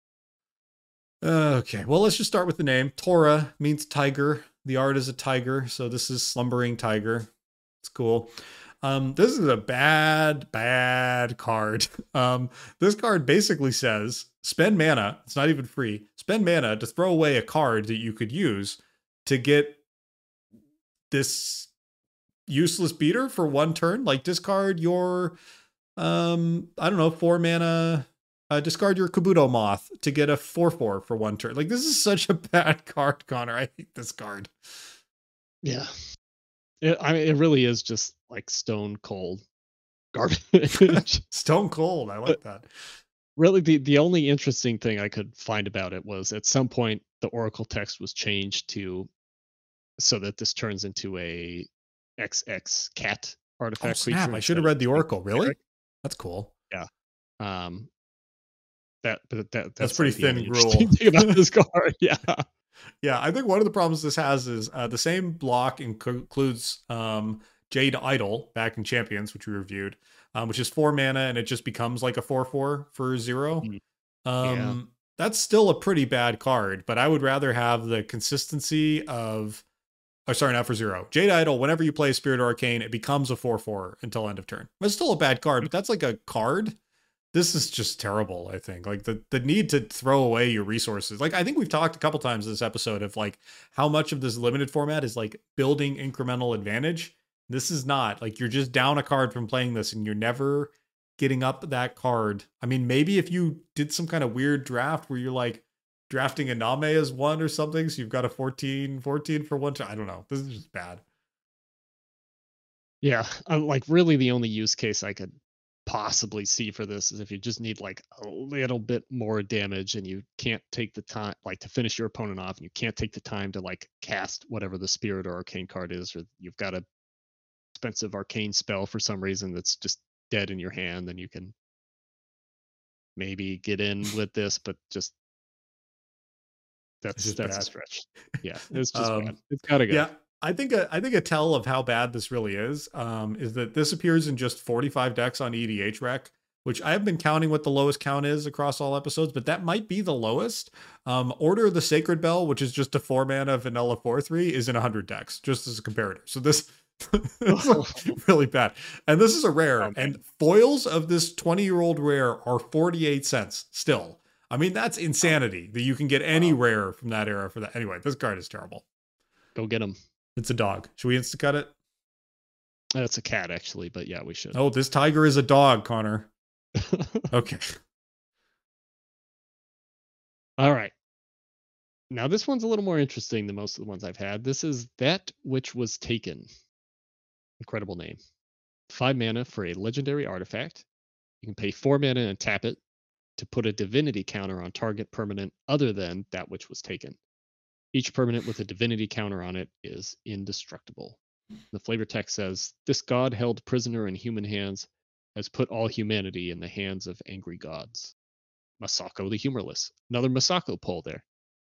Okay, well, let's just start with the name. Tora means tiger. The art is a tiger, so this is Slumbering Tiger. It's cool. This is a bad card. This card basically says spend mana. It's not even free. Spend mana to throw away a card that you could use to get this useless beater for one turn. Like discard your, I don't know, 4 mana. Discard your Kabuto Moth to get a 4/4 for one turn. Like this is such a bad card, Connor. I hate this card. Yeah. It really is just like stone cold garbage. Stone cold. I like that. Really, the only interesting thing I could find about it was at some point the Oracle text was changed to so that this turns into a XX cat artifact snap. creature. I should have read the Oracle. Really? That's cool. Yeah. That's pretty like the thin only rule. interesting thing about this card. Yeah. Yeah, I think one of the problems this has is the same block includes Jade Idol back in Champions, which we reviewed, which is 4 mana and it just becomes like a 4/4 for 0. Yeah. That's still a pretty bad card, but I would rather have the consistency of. Oh, sorry, not for 0. Jade Idol, whenever you play Spirit Arcane, it becomes a 4/4 until end of turn. It's still a bad card, but that's like a card. This is just terrible, I think. Like the need to throw away your resources. Like I think we've talked a couple times in this episode of like how much of this limited format is like building incremental advantage. This is not. Like you're just down a card from playing this and you're never getting up that card. I mean, maybe if you did some kind of weird draft where you're like drafting a Name as 1 or something, so you've got a 14 for one. I don't know. This is just bad. Yeah. Like really the only use case I could possibly see for this is if you just need like a little bit more damage and you can't take the time like to finish your opponent off and you can't take the time to like cast whatever the Spirit or Arcane card is, or you've got a expensive arcane spell for some reason that's just dead in your hand, then you can maybe get in with this, but just that's a stretch. Yeah, it's just bad. It's gotta go. Yeah, I think a tell of how bad this really is that this appears in just 45 decks on EDH Rec, which I have been counting what the lowest count is across all episodes, but that might be the lowest. Order of the Sacred Bell, which is just a 4 mana vanilla 4/3, is in 100 decks, just as a comparator. So this is really bad. And this is a rare, and foils of this 20-year-old rare are 48 cents still. I mean, that's insanity that you can get any rare from that era for that. Anyway, this card is terrible. Go get him. It's a dog. Should we insta-cut it? It's a cat, actually, but yeah, we should. Oh, this tiger is a dog, Connor. Okay. All right. Now, this one's a little more interesting than most of the ones I've had. This is That Which Was Taken. Incredible name. 5 mana for a legendary artifact. You can pay 4 mana and tap it to put a divinity counter on target permanent other than that which was taken. Each permanent with a divinity counter on it is indestructible. The flavor text says, this god held prisoner in human hands has put all humanity in the hands of angry gods. Masako the Humorless. Another Masako poll there.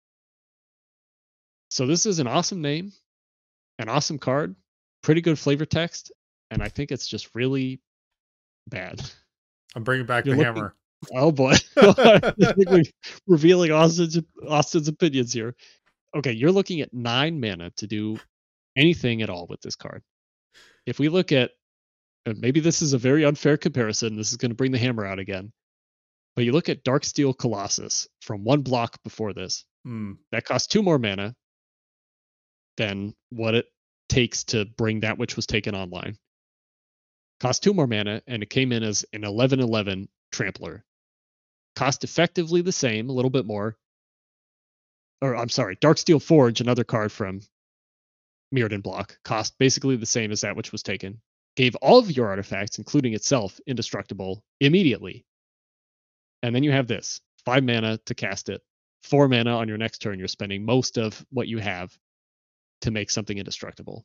So this is an awesome name, an awesome card, pretty good flavor text, and I think it's just really bad. I'm bringing back the hammer. Oh boy. Revealing Austin's opinions here. Okay, you're looking at 9 mana to do anything at all with this card. If we look at, and maybe this is a very unfair comparison, this is going to bring the hammer out again, but you look at Darksteel Colossus from 1 block before this, that costs 2 more mana than what it takes to bring That Which Was Taken online. Cost 2 more mana, and it came in as an 11/11 Trampler. Cost effectively the same, a little bit more. Or I'm sorry, Darksteel Forge, another card from Mirrodin block, cost basically the same as That Which Was Taken. Gave all of your artifacts, including itself, indestructible immediately. And then you have this, 5 mana to cast it, 4 mana on your next turn. You're spending most of what you have to make something indestructible.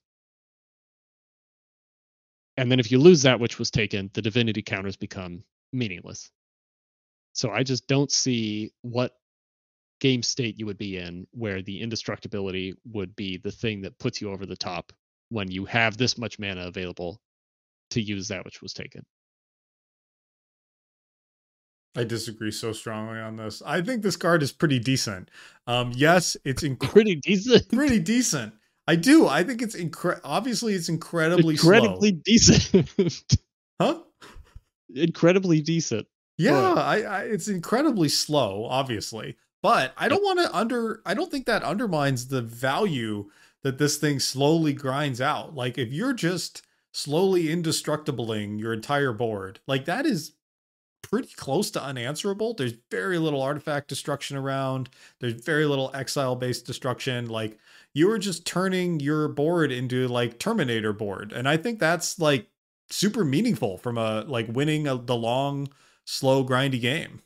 And then if you lose That Which Was Taken, the divinity counters become meaningless. So I just don't see what game state you would be in where the indestructibility would be the thing that puts you over the top when you have this much mana available to use that which was taken. I disagree so strongly on this. I think this card is pretty decent. Yes, it's Pretty decent. pretty decent. I do. I think it's obviously it's incredibly slow. Decent. Huh? Incredibly decent. Yeah, it's incredibly slow, obviously. But I don't want to I don't think that undermines the value that this thing slowly grinds out. Like if you're just slowly indestructibling your entire board, like that is pretty close to unanswerable. There's very little artifact destruction around. There's very little exile based destruction. Like you were just turning your board into like Terminator board. And I think that's like super meaningful from a like winning the long, slow, grindy game.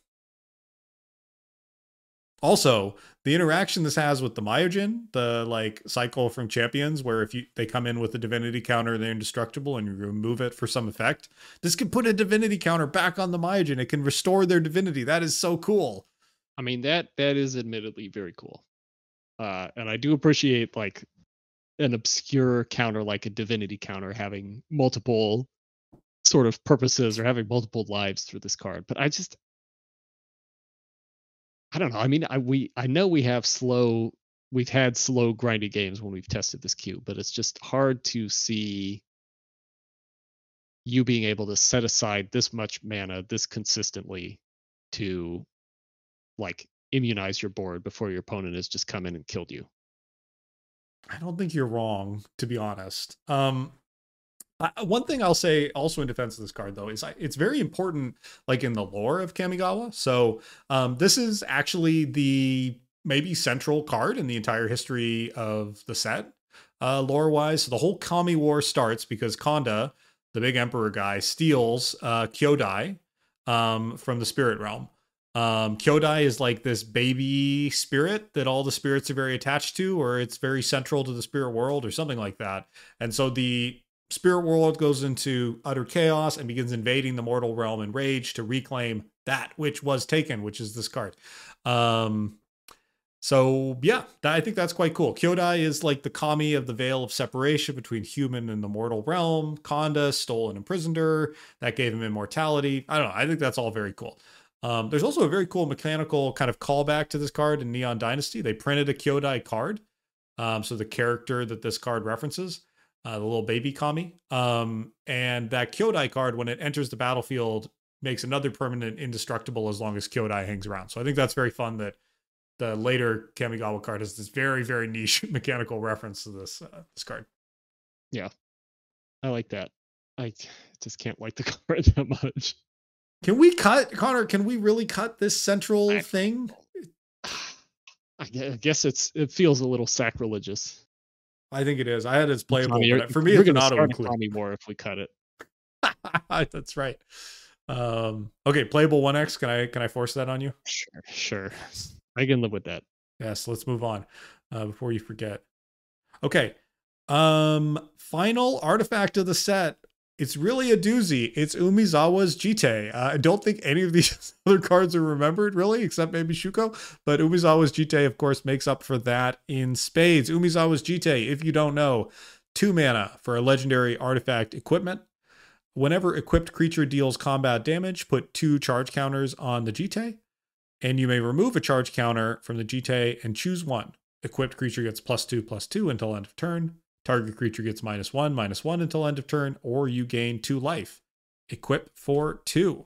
Also, the interaction this has with the Myojin, the like cycle from Champions, where if they come in with a divinity counter, they're indestructible, and you remove it for some effect. This can put a divinity counter back on the Myojin. It can restore their divinity. That is so cool. I mean, that is admittedly very cool. And I do appreciate like an obscure counter like a divinity counter having multiple sort of purposes or having multiple lives through this card. But I don't know. I mean, I know we've had slow grindy games when we've tested this cube, but it's just hard to see you being able to set aside this much mana this consistently to like immunize your board before your opponent has just come in and killed you. I don't think you're wrong, to be honest. One thing I'll say also in defense of this card, though, is it's very important, like in the lore of Kamigawa. So this is actually the maybe central card in the entire history of the set, lore-wise. So the whole Kami War starts because Konda, the big emperor guy, steals Kyodai from the spirit realm. Kyodai is like this baby spirit that all the spirits are very attached to, or it's very central to the spirit world or something like that. And so the spirit world goes into utter chaos and begins invading the mortal realm in rage to reclaim that which was taken, which is this card. So yeah, I think that's quite cool. Kyodai is like the kami of the veil of separation between human and the mortal realm. Konda stole and imprisoned her. That gave him immortality. I don't know. I think that's all very cool. There's also a very cool mechanical kind of callback to this card in Neon Dynasty. They printed a Kyodai card. So the character that this card references, the little baby kami. And that Kyodai card, when it enters the battlefield, makes another permanent indestructible as long as Kyodai hangs around. So I think that's very fun that the later Kamigawa card has this very, very niche mechanical reference to this card. Yeah, I like that. I just can't like the card that much. Can we cut, Connor? Can we really cut this central thing? I guess it feels a little sacrilegious. I think it is. I had it's playable, but for me, we're it's an auto include. Kami War if we cut it. That's right. Okay, playable 1x. Can I force that on you? Sure. I can live with that. Yes, let's move on before you forget. Okay. Final artifact of the set. It's really a doozy. It's Umezawa's Jitte. I don't think any of these other cards are remembered, really, except maybe Shuko. But Umezawa's Jitte, of course, makes up for that in spades. Umezawa's Jitte, if you don't know, 2 mana for a legendary artifact equipment. Whenever equipped creature deals combat damage, put 2 charge counters on the Jitte. And you may remove a charge counter from the Jitte and choose one. Equipped creature gets +2/+2 until end of turn. Target creature gets -1/-1 until end of turn, or you gain 2 life. Equip for 2.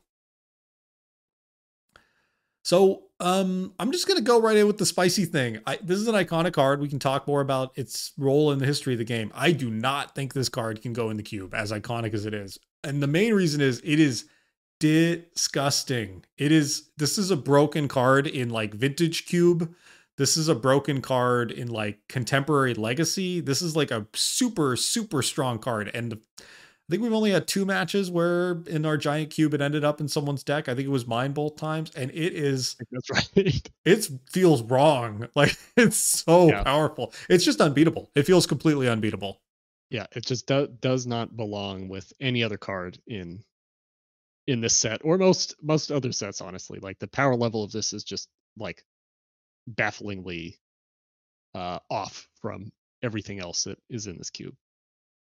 So I'm just going to go right in with the spicy thing. This is an iconic card. We can talk more about its role in the history of the game. I do not think this card can go in the cube, as iconic as it is. And the main reason is it is disgusting. This is a broken card in like vintage cube. This is a broken card in like contemporary legacy. This is like a super, super strong card. And I think we've only had 2 matches where in our giant cube it ended up in someone's deck. I think it was mine both times. And it is, that's right. It feels wrong. Like it's so powerful. It's just unbeatable. It feels completely unbeatable. Yeah, it just does not belong with any other card in this set or most other sets, honestly. Like the power level of this is just like bafflingly off from everything else that is in this cube.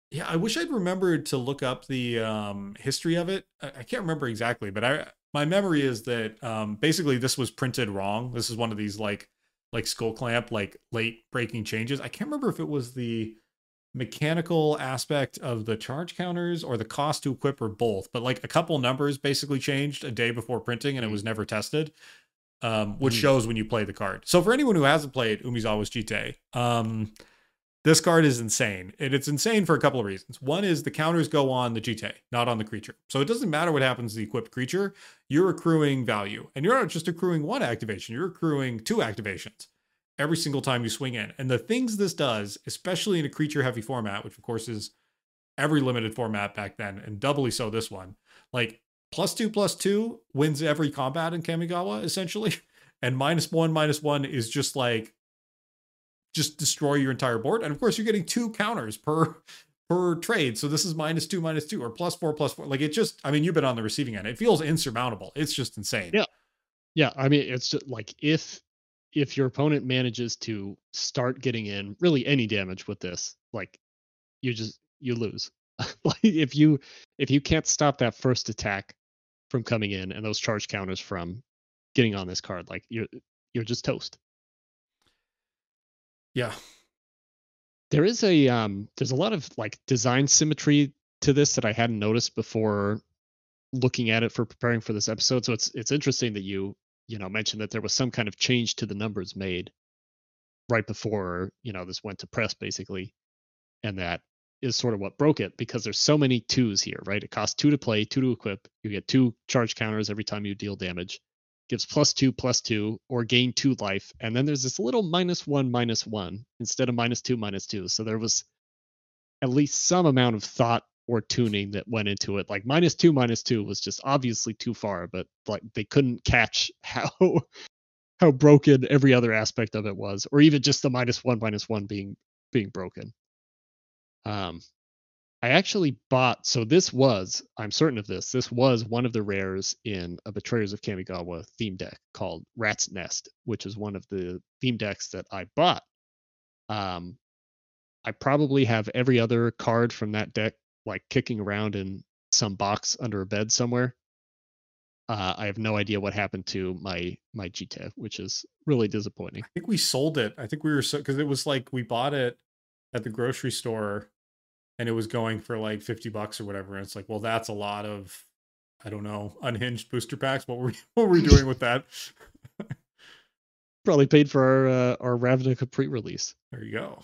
Yeah, I wish I'd remembered to look up the history of it. I can't remember exactly, but I my memory is that basically this was printed wrong. This is one of these like skull clamp like late breaking changes. I can't remember if it was the mechanical aspect of the charge counters or the cost to equip or both, but like a couple numbers basically changed a day before printing and it Mm. was never tested, which Mm. shows when you play the card. So for anyone who hasn't played Umizawa's Jite, this card is insane. And it's insane for a couple of reasons. One is the counters go on the Jite, not on the creature. So it doesn't matter what happens to the equipped creature, you're accruing value. And you're not just accruing one activation, you're accruing two activations every single time you swing in. And the things this does, especially in a creature heavy format, which of course is every limited format back then, and doubly so this one, like +2/+2 wins every combat in Kamigawa, essentially. And -1/-1 is just like just destroy your entire board. And of course, you're getting two counters per trade. So this is -2/-2 or +4/+4. Like it just, I mean, you've been on the receiving end. It feels insurmountable. It's just insane. Yeah. Yeah. I mean, it's just like if your opponent manages to start getting in really any damage with this, like you lose. Like if you can't stop that first attack from coming in and those charge counters from getting on this card, like you're just toast. Yeah. There's a lot of like design symmetry to this that I hadn't noticed before looking at it for preparing for this episode. So it's interesting that you mentioned that there was some kind of change to the numbers made right before, this went to press basically, and that is sort of what broke it because there's so many twos here, right? It costs 2 to play, 2 to equip. You get 2 charge counters every time you deal damage. Gives +2/+2 or gain 2 life, and then there's this little -1/-1 instead of -2/-2. So there was at least some amount of thought or tuning that went into it. Like -2/-2 was just obviously too far, but like they couldn't catch how broken every other aspect of it was, or even just the -1/-1 being broken. Um, I actually bought. So I'm certain of this. This was one of the rares in a Betrayers of Kamigawa theme deck called Rat's Nest, which is one of the theme decks that I bought. Um, I probably have every other card from that deck like kicking around in some box under a bed somewhere. I have no idea what happened to my Jite, which is really disappointing. I think we sold it. I think we were so, because it was like we bought it at the grocery store and it was going for like $50 or whatever. And it's like, well, that's a lot of, I don't know, unhinged booster packs. What were we doing with that? Probably paid for our Ravnica pre-release. There you go.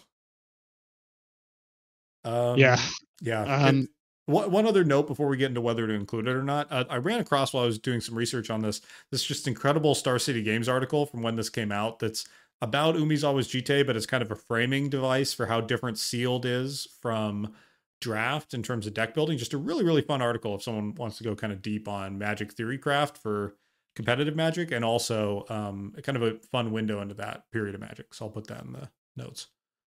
Yeah. Yeah. Um, One other note before we get into whether to include it or not, I ran across while I was doing some research on this just incredible Star City Games article from when this came out. That's about Umizawa's Jite, but it's kind of a framing device for how different Sealed is from Draft in terms of deck building. Just a really, really fun article if someone wants to go kind of deep on Magic Theory Craft for competitive Magic, and also kind of a fun window into that period of Magic. So I'll put that in the notes.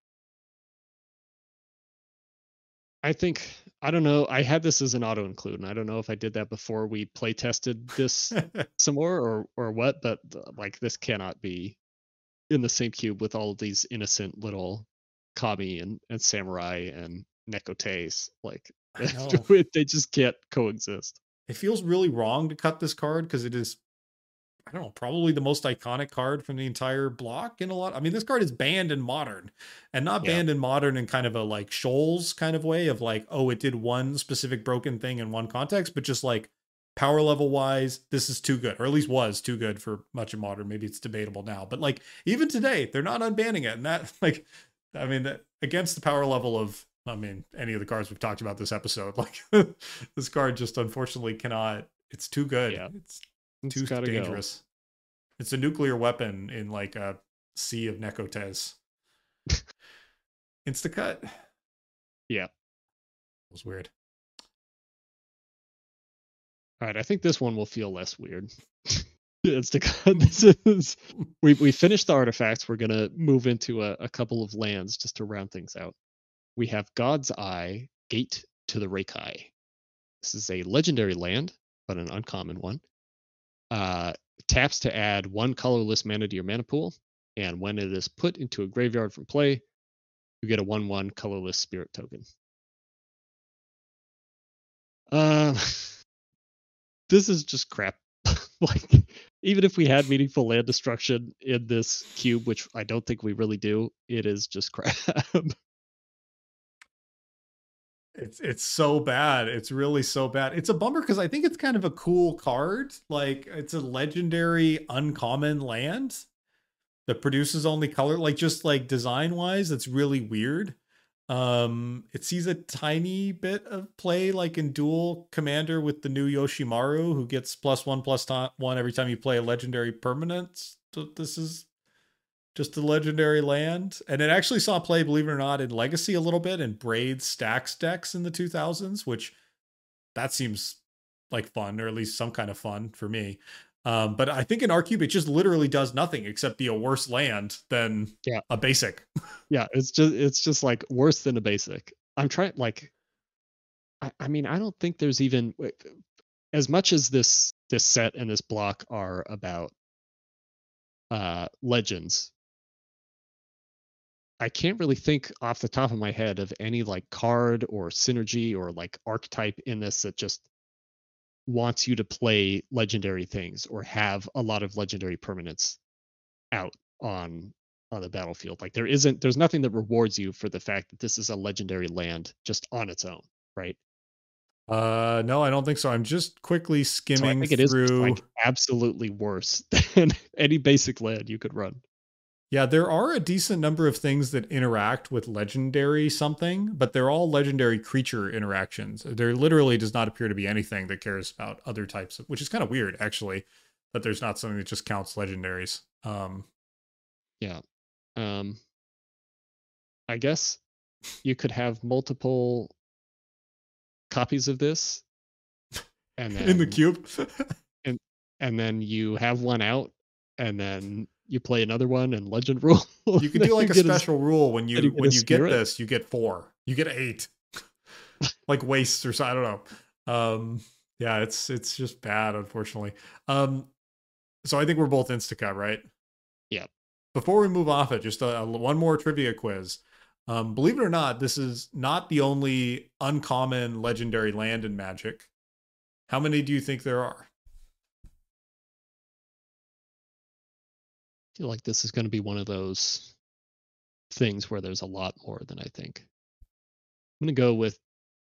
I don't know. I had this as an auto include, and I don't know if I did that before we play tested this some more or what, but like this cannot be in the same cube with all of these innocent little Kami and Samurai and Nekotes. Like I know. they just can't coexist. It feels really wrong to cut this card because it is, I don't know, probably the most iconic card from the entire block in a lot. I mean, this card is banned in Modern, and not Yeah. banned in Modern in kind of a like Shoals kind of way of like, oh, it did one specific broken thing in one context, but just like power level wise, this is too good, or at least was too good for much of Modern. Maybe it's debatable now, but like even today, they're not unbanning it. And that, like, I mean, that, against the power level of, I mean, any of the cards we've talked about this episode, like this card just unfortunately cannot, it's too good. Yeah. It's It's too gotta dangerous. It's a nuclear weapon in like a sea of Nekotes. Instacut. It Yeah. was weird. All right. I think this one will feel less weird. It's this is we finished the artifacts. We're gonna move into a couple of lands just to round things out. We have God's Eye, Gate to the Reikai. This is a legendary land, but an uncommon one. Taps to add 1 colorless mana to your mana pool, and when it is put into a graveyard from play, you get a 1/1 colorless spirit token. Uh, this is just crap. Like, even if we had meaningful land destruction in this cube, which I don't think we really do, it is just crap. It's so bad. It's really so bad. It's a bummer because I think it's kind of a cool card. Like it's a legendary uncommon land that produces only color. Like just like design wise, it's really weird. It sees a tiny bit of play like in dual commander with the new Yoshimaru, who gets +1/+1 every time you play a legendary permanent. So this is just a legendary land. And it actually saw play, believe it or not, in Legacy a little bit in Braid Stacks decks in the 2000s, which that seems like fun, or at least some kind of fun for me. But I think in R Cube, it just literally does nothing except be a worse land than Yeah. a basic. Yeah, it's just like worse than a basic. I'm trying like I mean, I don't think there's even as much as this set and this block are about legends. I can't really think off the top of my head of any like card or synergy or like archetype in this that just wants you to play legendary things or have a lot of legendary permanents out on the battlefield. Like there's nothing that rewards you for the fact that this is a legendary land just on its own, right? No, I don't think so. I'm just quickly So I skimming think it is just through. like absolutely worse than any basic land you could run. Yeah, there are a decent number of things that interact with legendary something, but they're all legendary creature interactions. There literally does not appear to be anything that cares about other types of, which is kind of weird actually, that there's not something that just counts legendaries. Yeah. Um I guess you could have multiple copies of this and In the then cube. and and then you have one out and then you play another one and legend rule. You can do like a special rule when then you you get a get spirit. this, you get 4. You get 8. Like wastes or so, I don't know. Yeah, it's just bad, unfortunately. So I think we're both Instacut, right? Yeah. Before we move off it, just one more trivia quiz. Believe it or not, this is not the only uncommon legendary land in Magic. How many do you think there are? I feel like this is going to be one of those things where there's a lot more than I think. I'm going to go with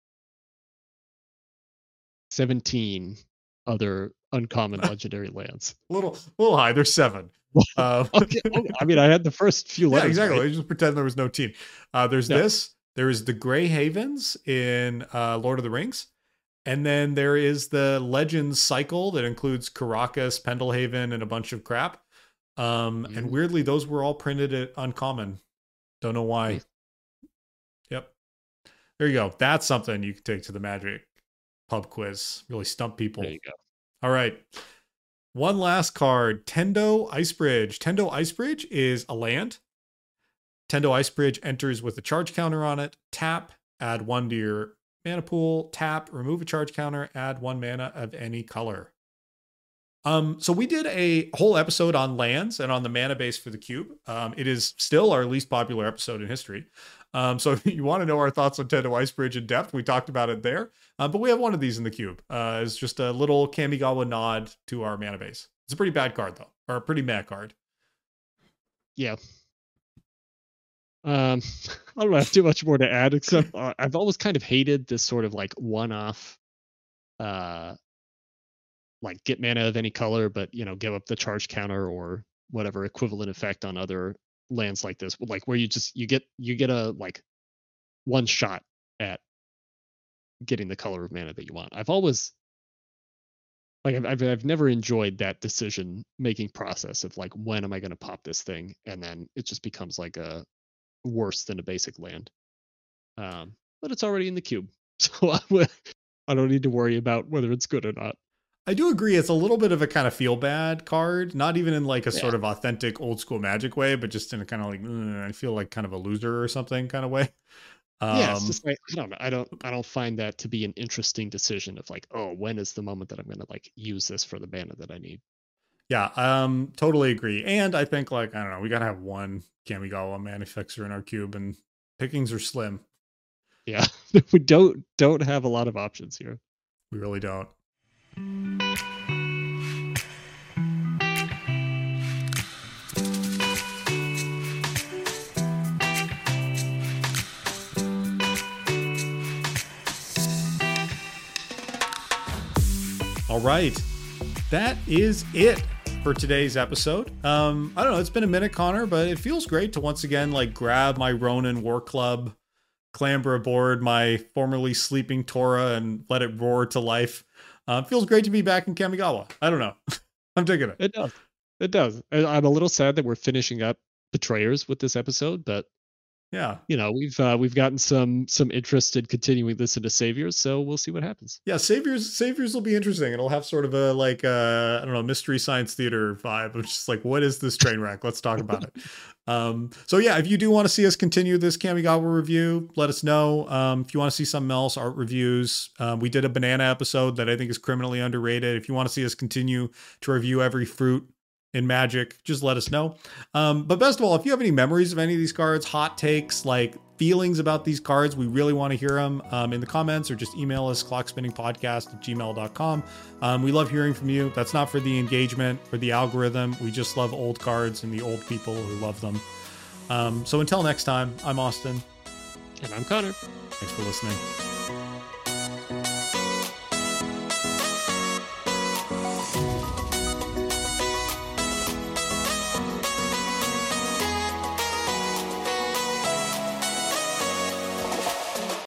17 other uncommon legendary lands. A little high. There's 7. Okay. I mean, I had the first few letters. Yeah, exactly. Right? Just pretend there was no team. There's this. There is the Grey Havens in Lord of the Rings. And then there is the Legends cycle that includes Caracas, Pendelhaven, and a bunch of crap. And weirdly, those were all printed at Uncommon. Don't know why. Yep. There you go. That's something you can take to the Magic pub quiz. Really stump people. There you go. All right. One last card, Tendo Icebridge. Tendo Icebridge is a land. Tendo Icebridge enters with a charge counter on it. Tap, add 1 to your mana pool. Tap, remove a charge counter, add 1 mana of any color. So we did a whole episode on lands and on the mana base for the cube. It is still our least popular episode in history. So if you want to know our thoughts on Tendo Icebridge in depth, we talked about it there. But we have one of these in the cube. It's just a little Kamigawa nod to our mana base. It's a pretty bad card, though, or a pretty meh card. Yeah. I don't have too much more to add, except I've always kind of hated this sort of like one-off, like get mana of any color, but give up the charge counter or whatever equivalent effect on other lands like this, like where you get a like one shot at getting the color of mana that you want. I've always like I've never enjoyed that decision making process of like, when am I going to pop this thing, and then it just becomes like a worse than a basic land. But it's already in the cube, so I don't need to worry about whether it's good or not. I do agree. It's a little bit of a kind of feel bad card, not even in like a sort of authentic old school Magic way, but just in a kind of like, I feel like kind of a loser or something kind of way. Yeah, it's just like, I don't know. I don't find that to be an interesting decision of like, oh, when is the moment that I'm going to like use this for the mana that I need? Yeah, totally agree. And I think like, I don't know, we got to have one Kamigawa Mana Fixer in our cube, and pickings are slim. Yeah, we don't have a lot of options here. We really don't. All right. That is it for today's episode. I don't know. It's been a minute, Connor, but it feels great to once again like grab my Ronin War Club, clamber aboard my formerly sleeping Tora, and let it roar to life. It feels great to be back in Kamigawa. I don't know. I'm digging it. It does. It does. I'm a little sad that we're finishing up Betrayers with this episode, but yeah, we've gotten some interest in continuing this into Saviors, so we'll see what happens. Yeah, Saviors will be interesting. It'll have sort of a like I don't know, Mystery Science Theater vibe. It's just like, what is this train wreck? Let's talk about it. So yeah, if you do want to see us continue this Kamigawa review, let us know. If you want to see something else, art reviews. We did a banana episode that I think is criminally underrated. If you want to see us continue to review every fruit in Magic, just let us know. But best of all, if you have any memories of any of these cards, hot takes, like feelings about these cards, we really want to hear them in the comments, or just email us clockspinningpodcast@gmail.com. We love hearing from you. That's not for the engagement or the algorithm. We just love old cards and the old people who love them. So until next time, I'm Austin. And I'm Connor. Thanks for listening.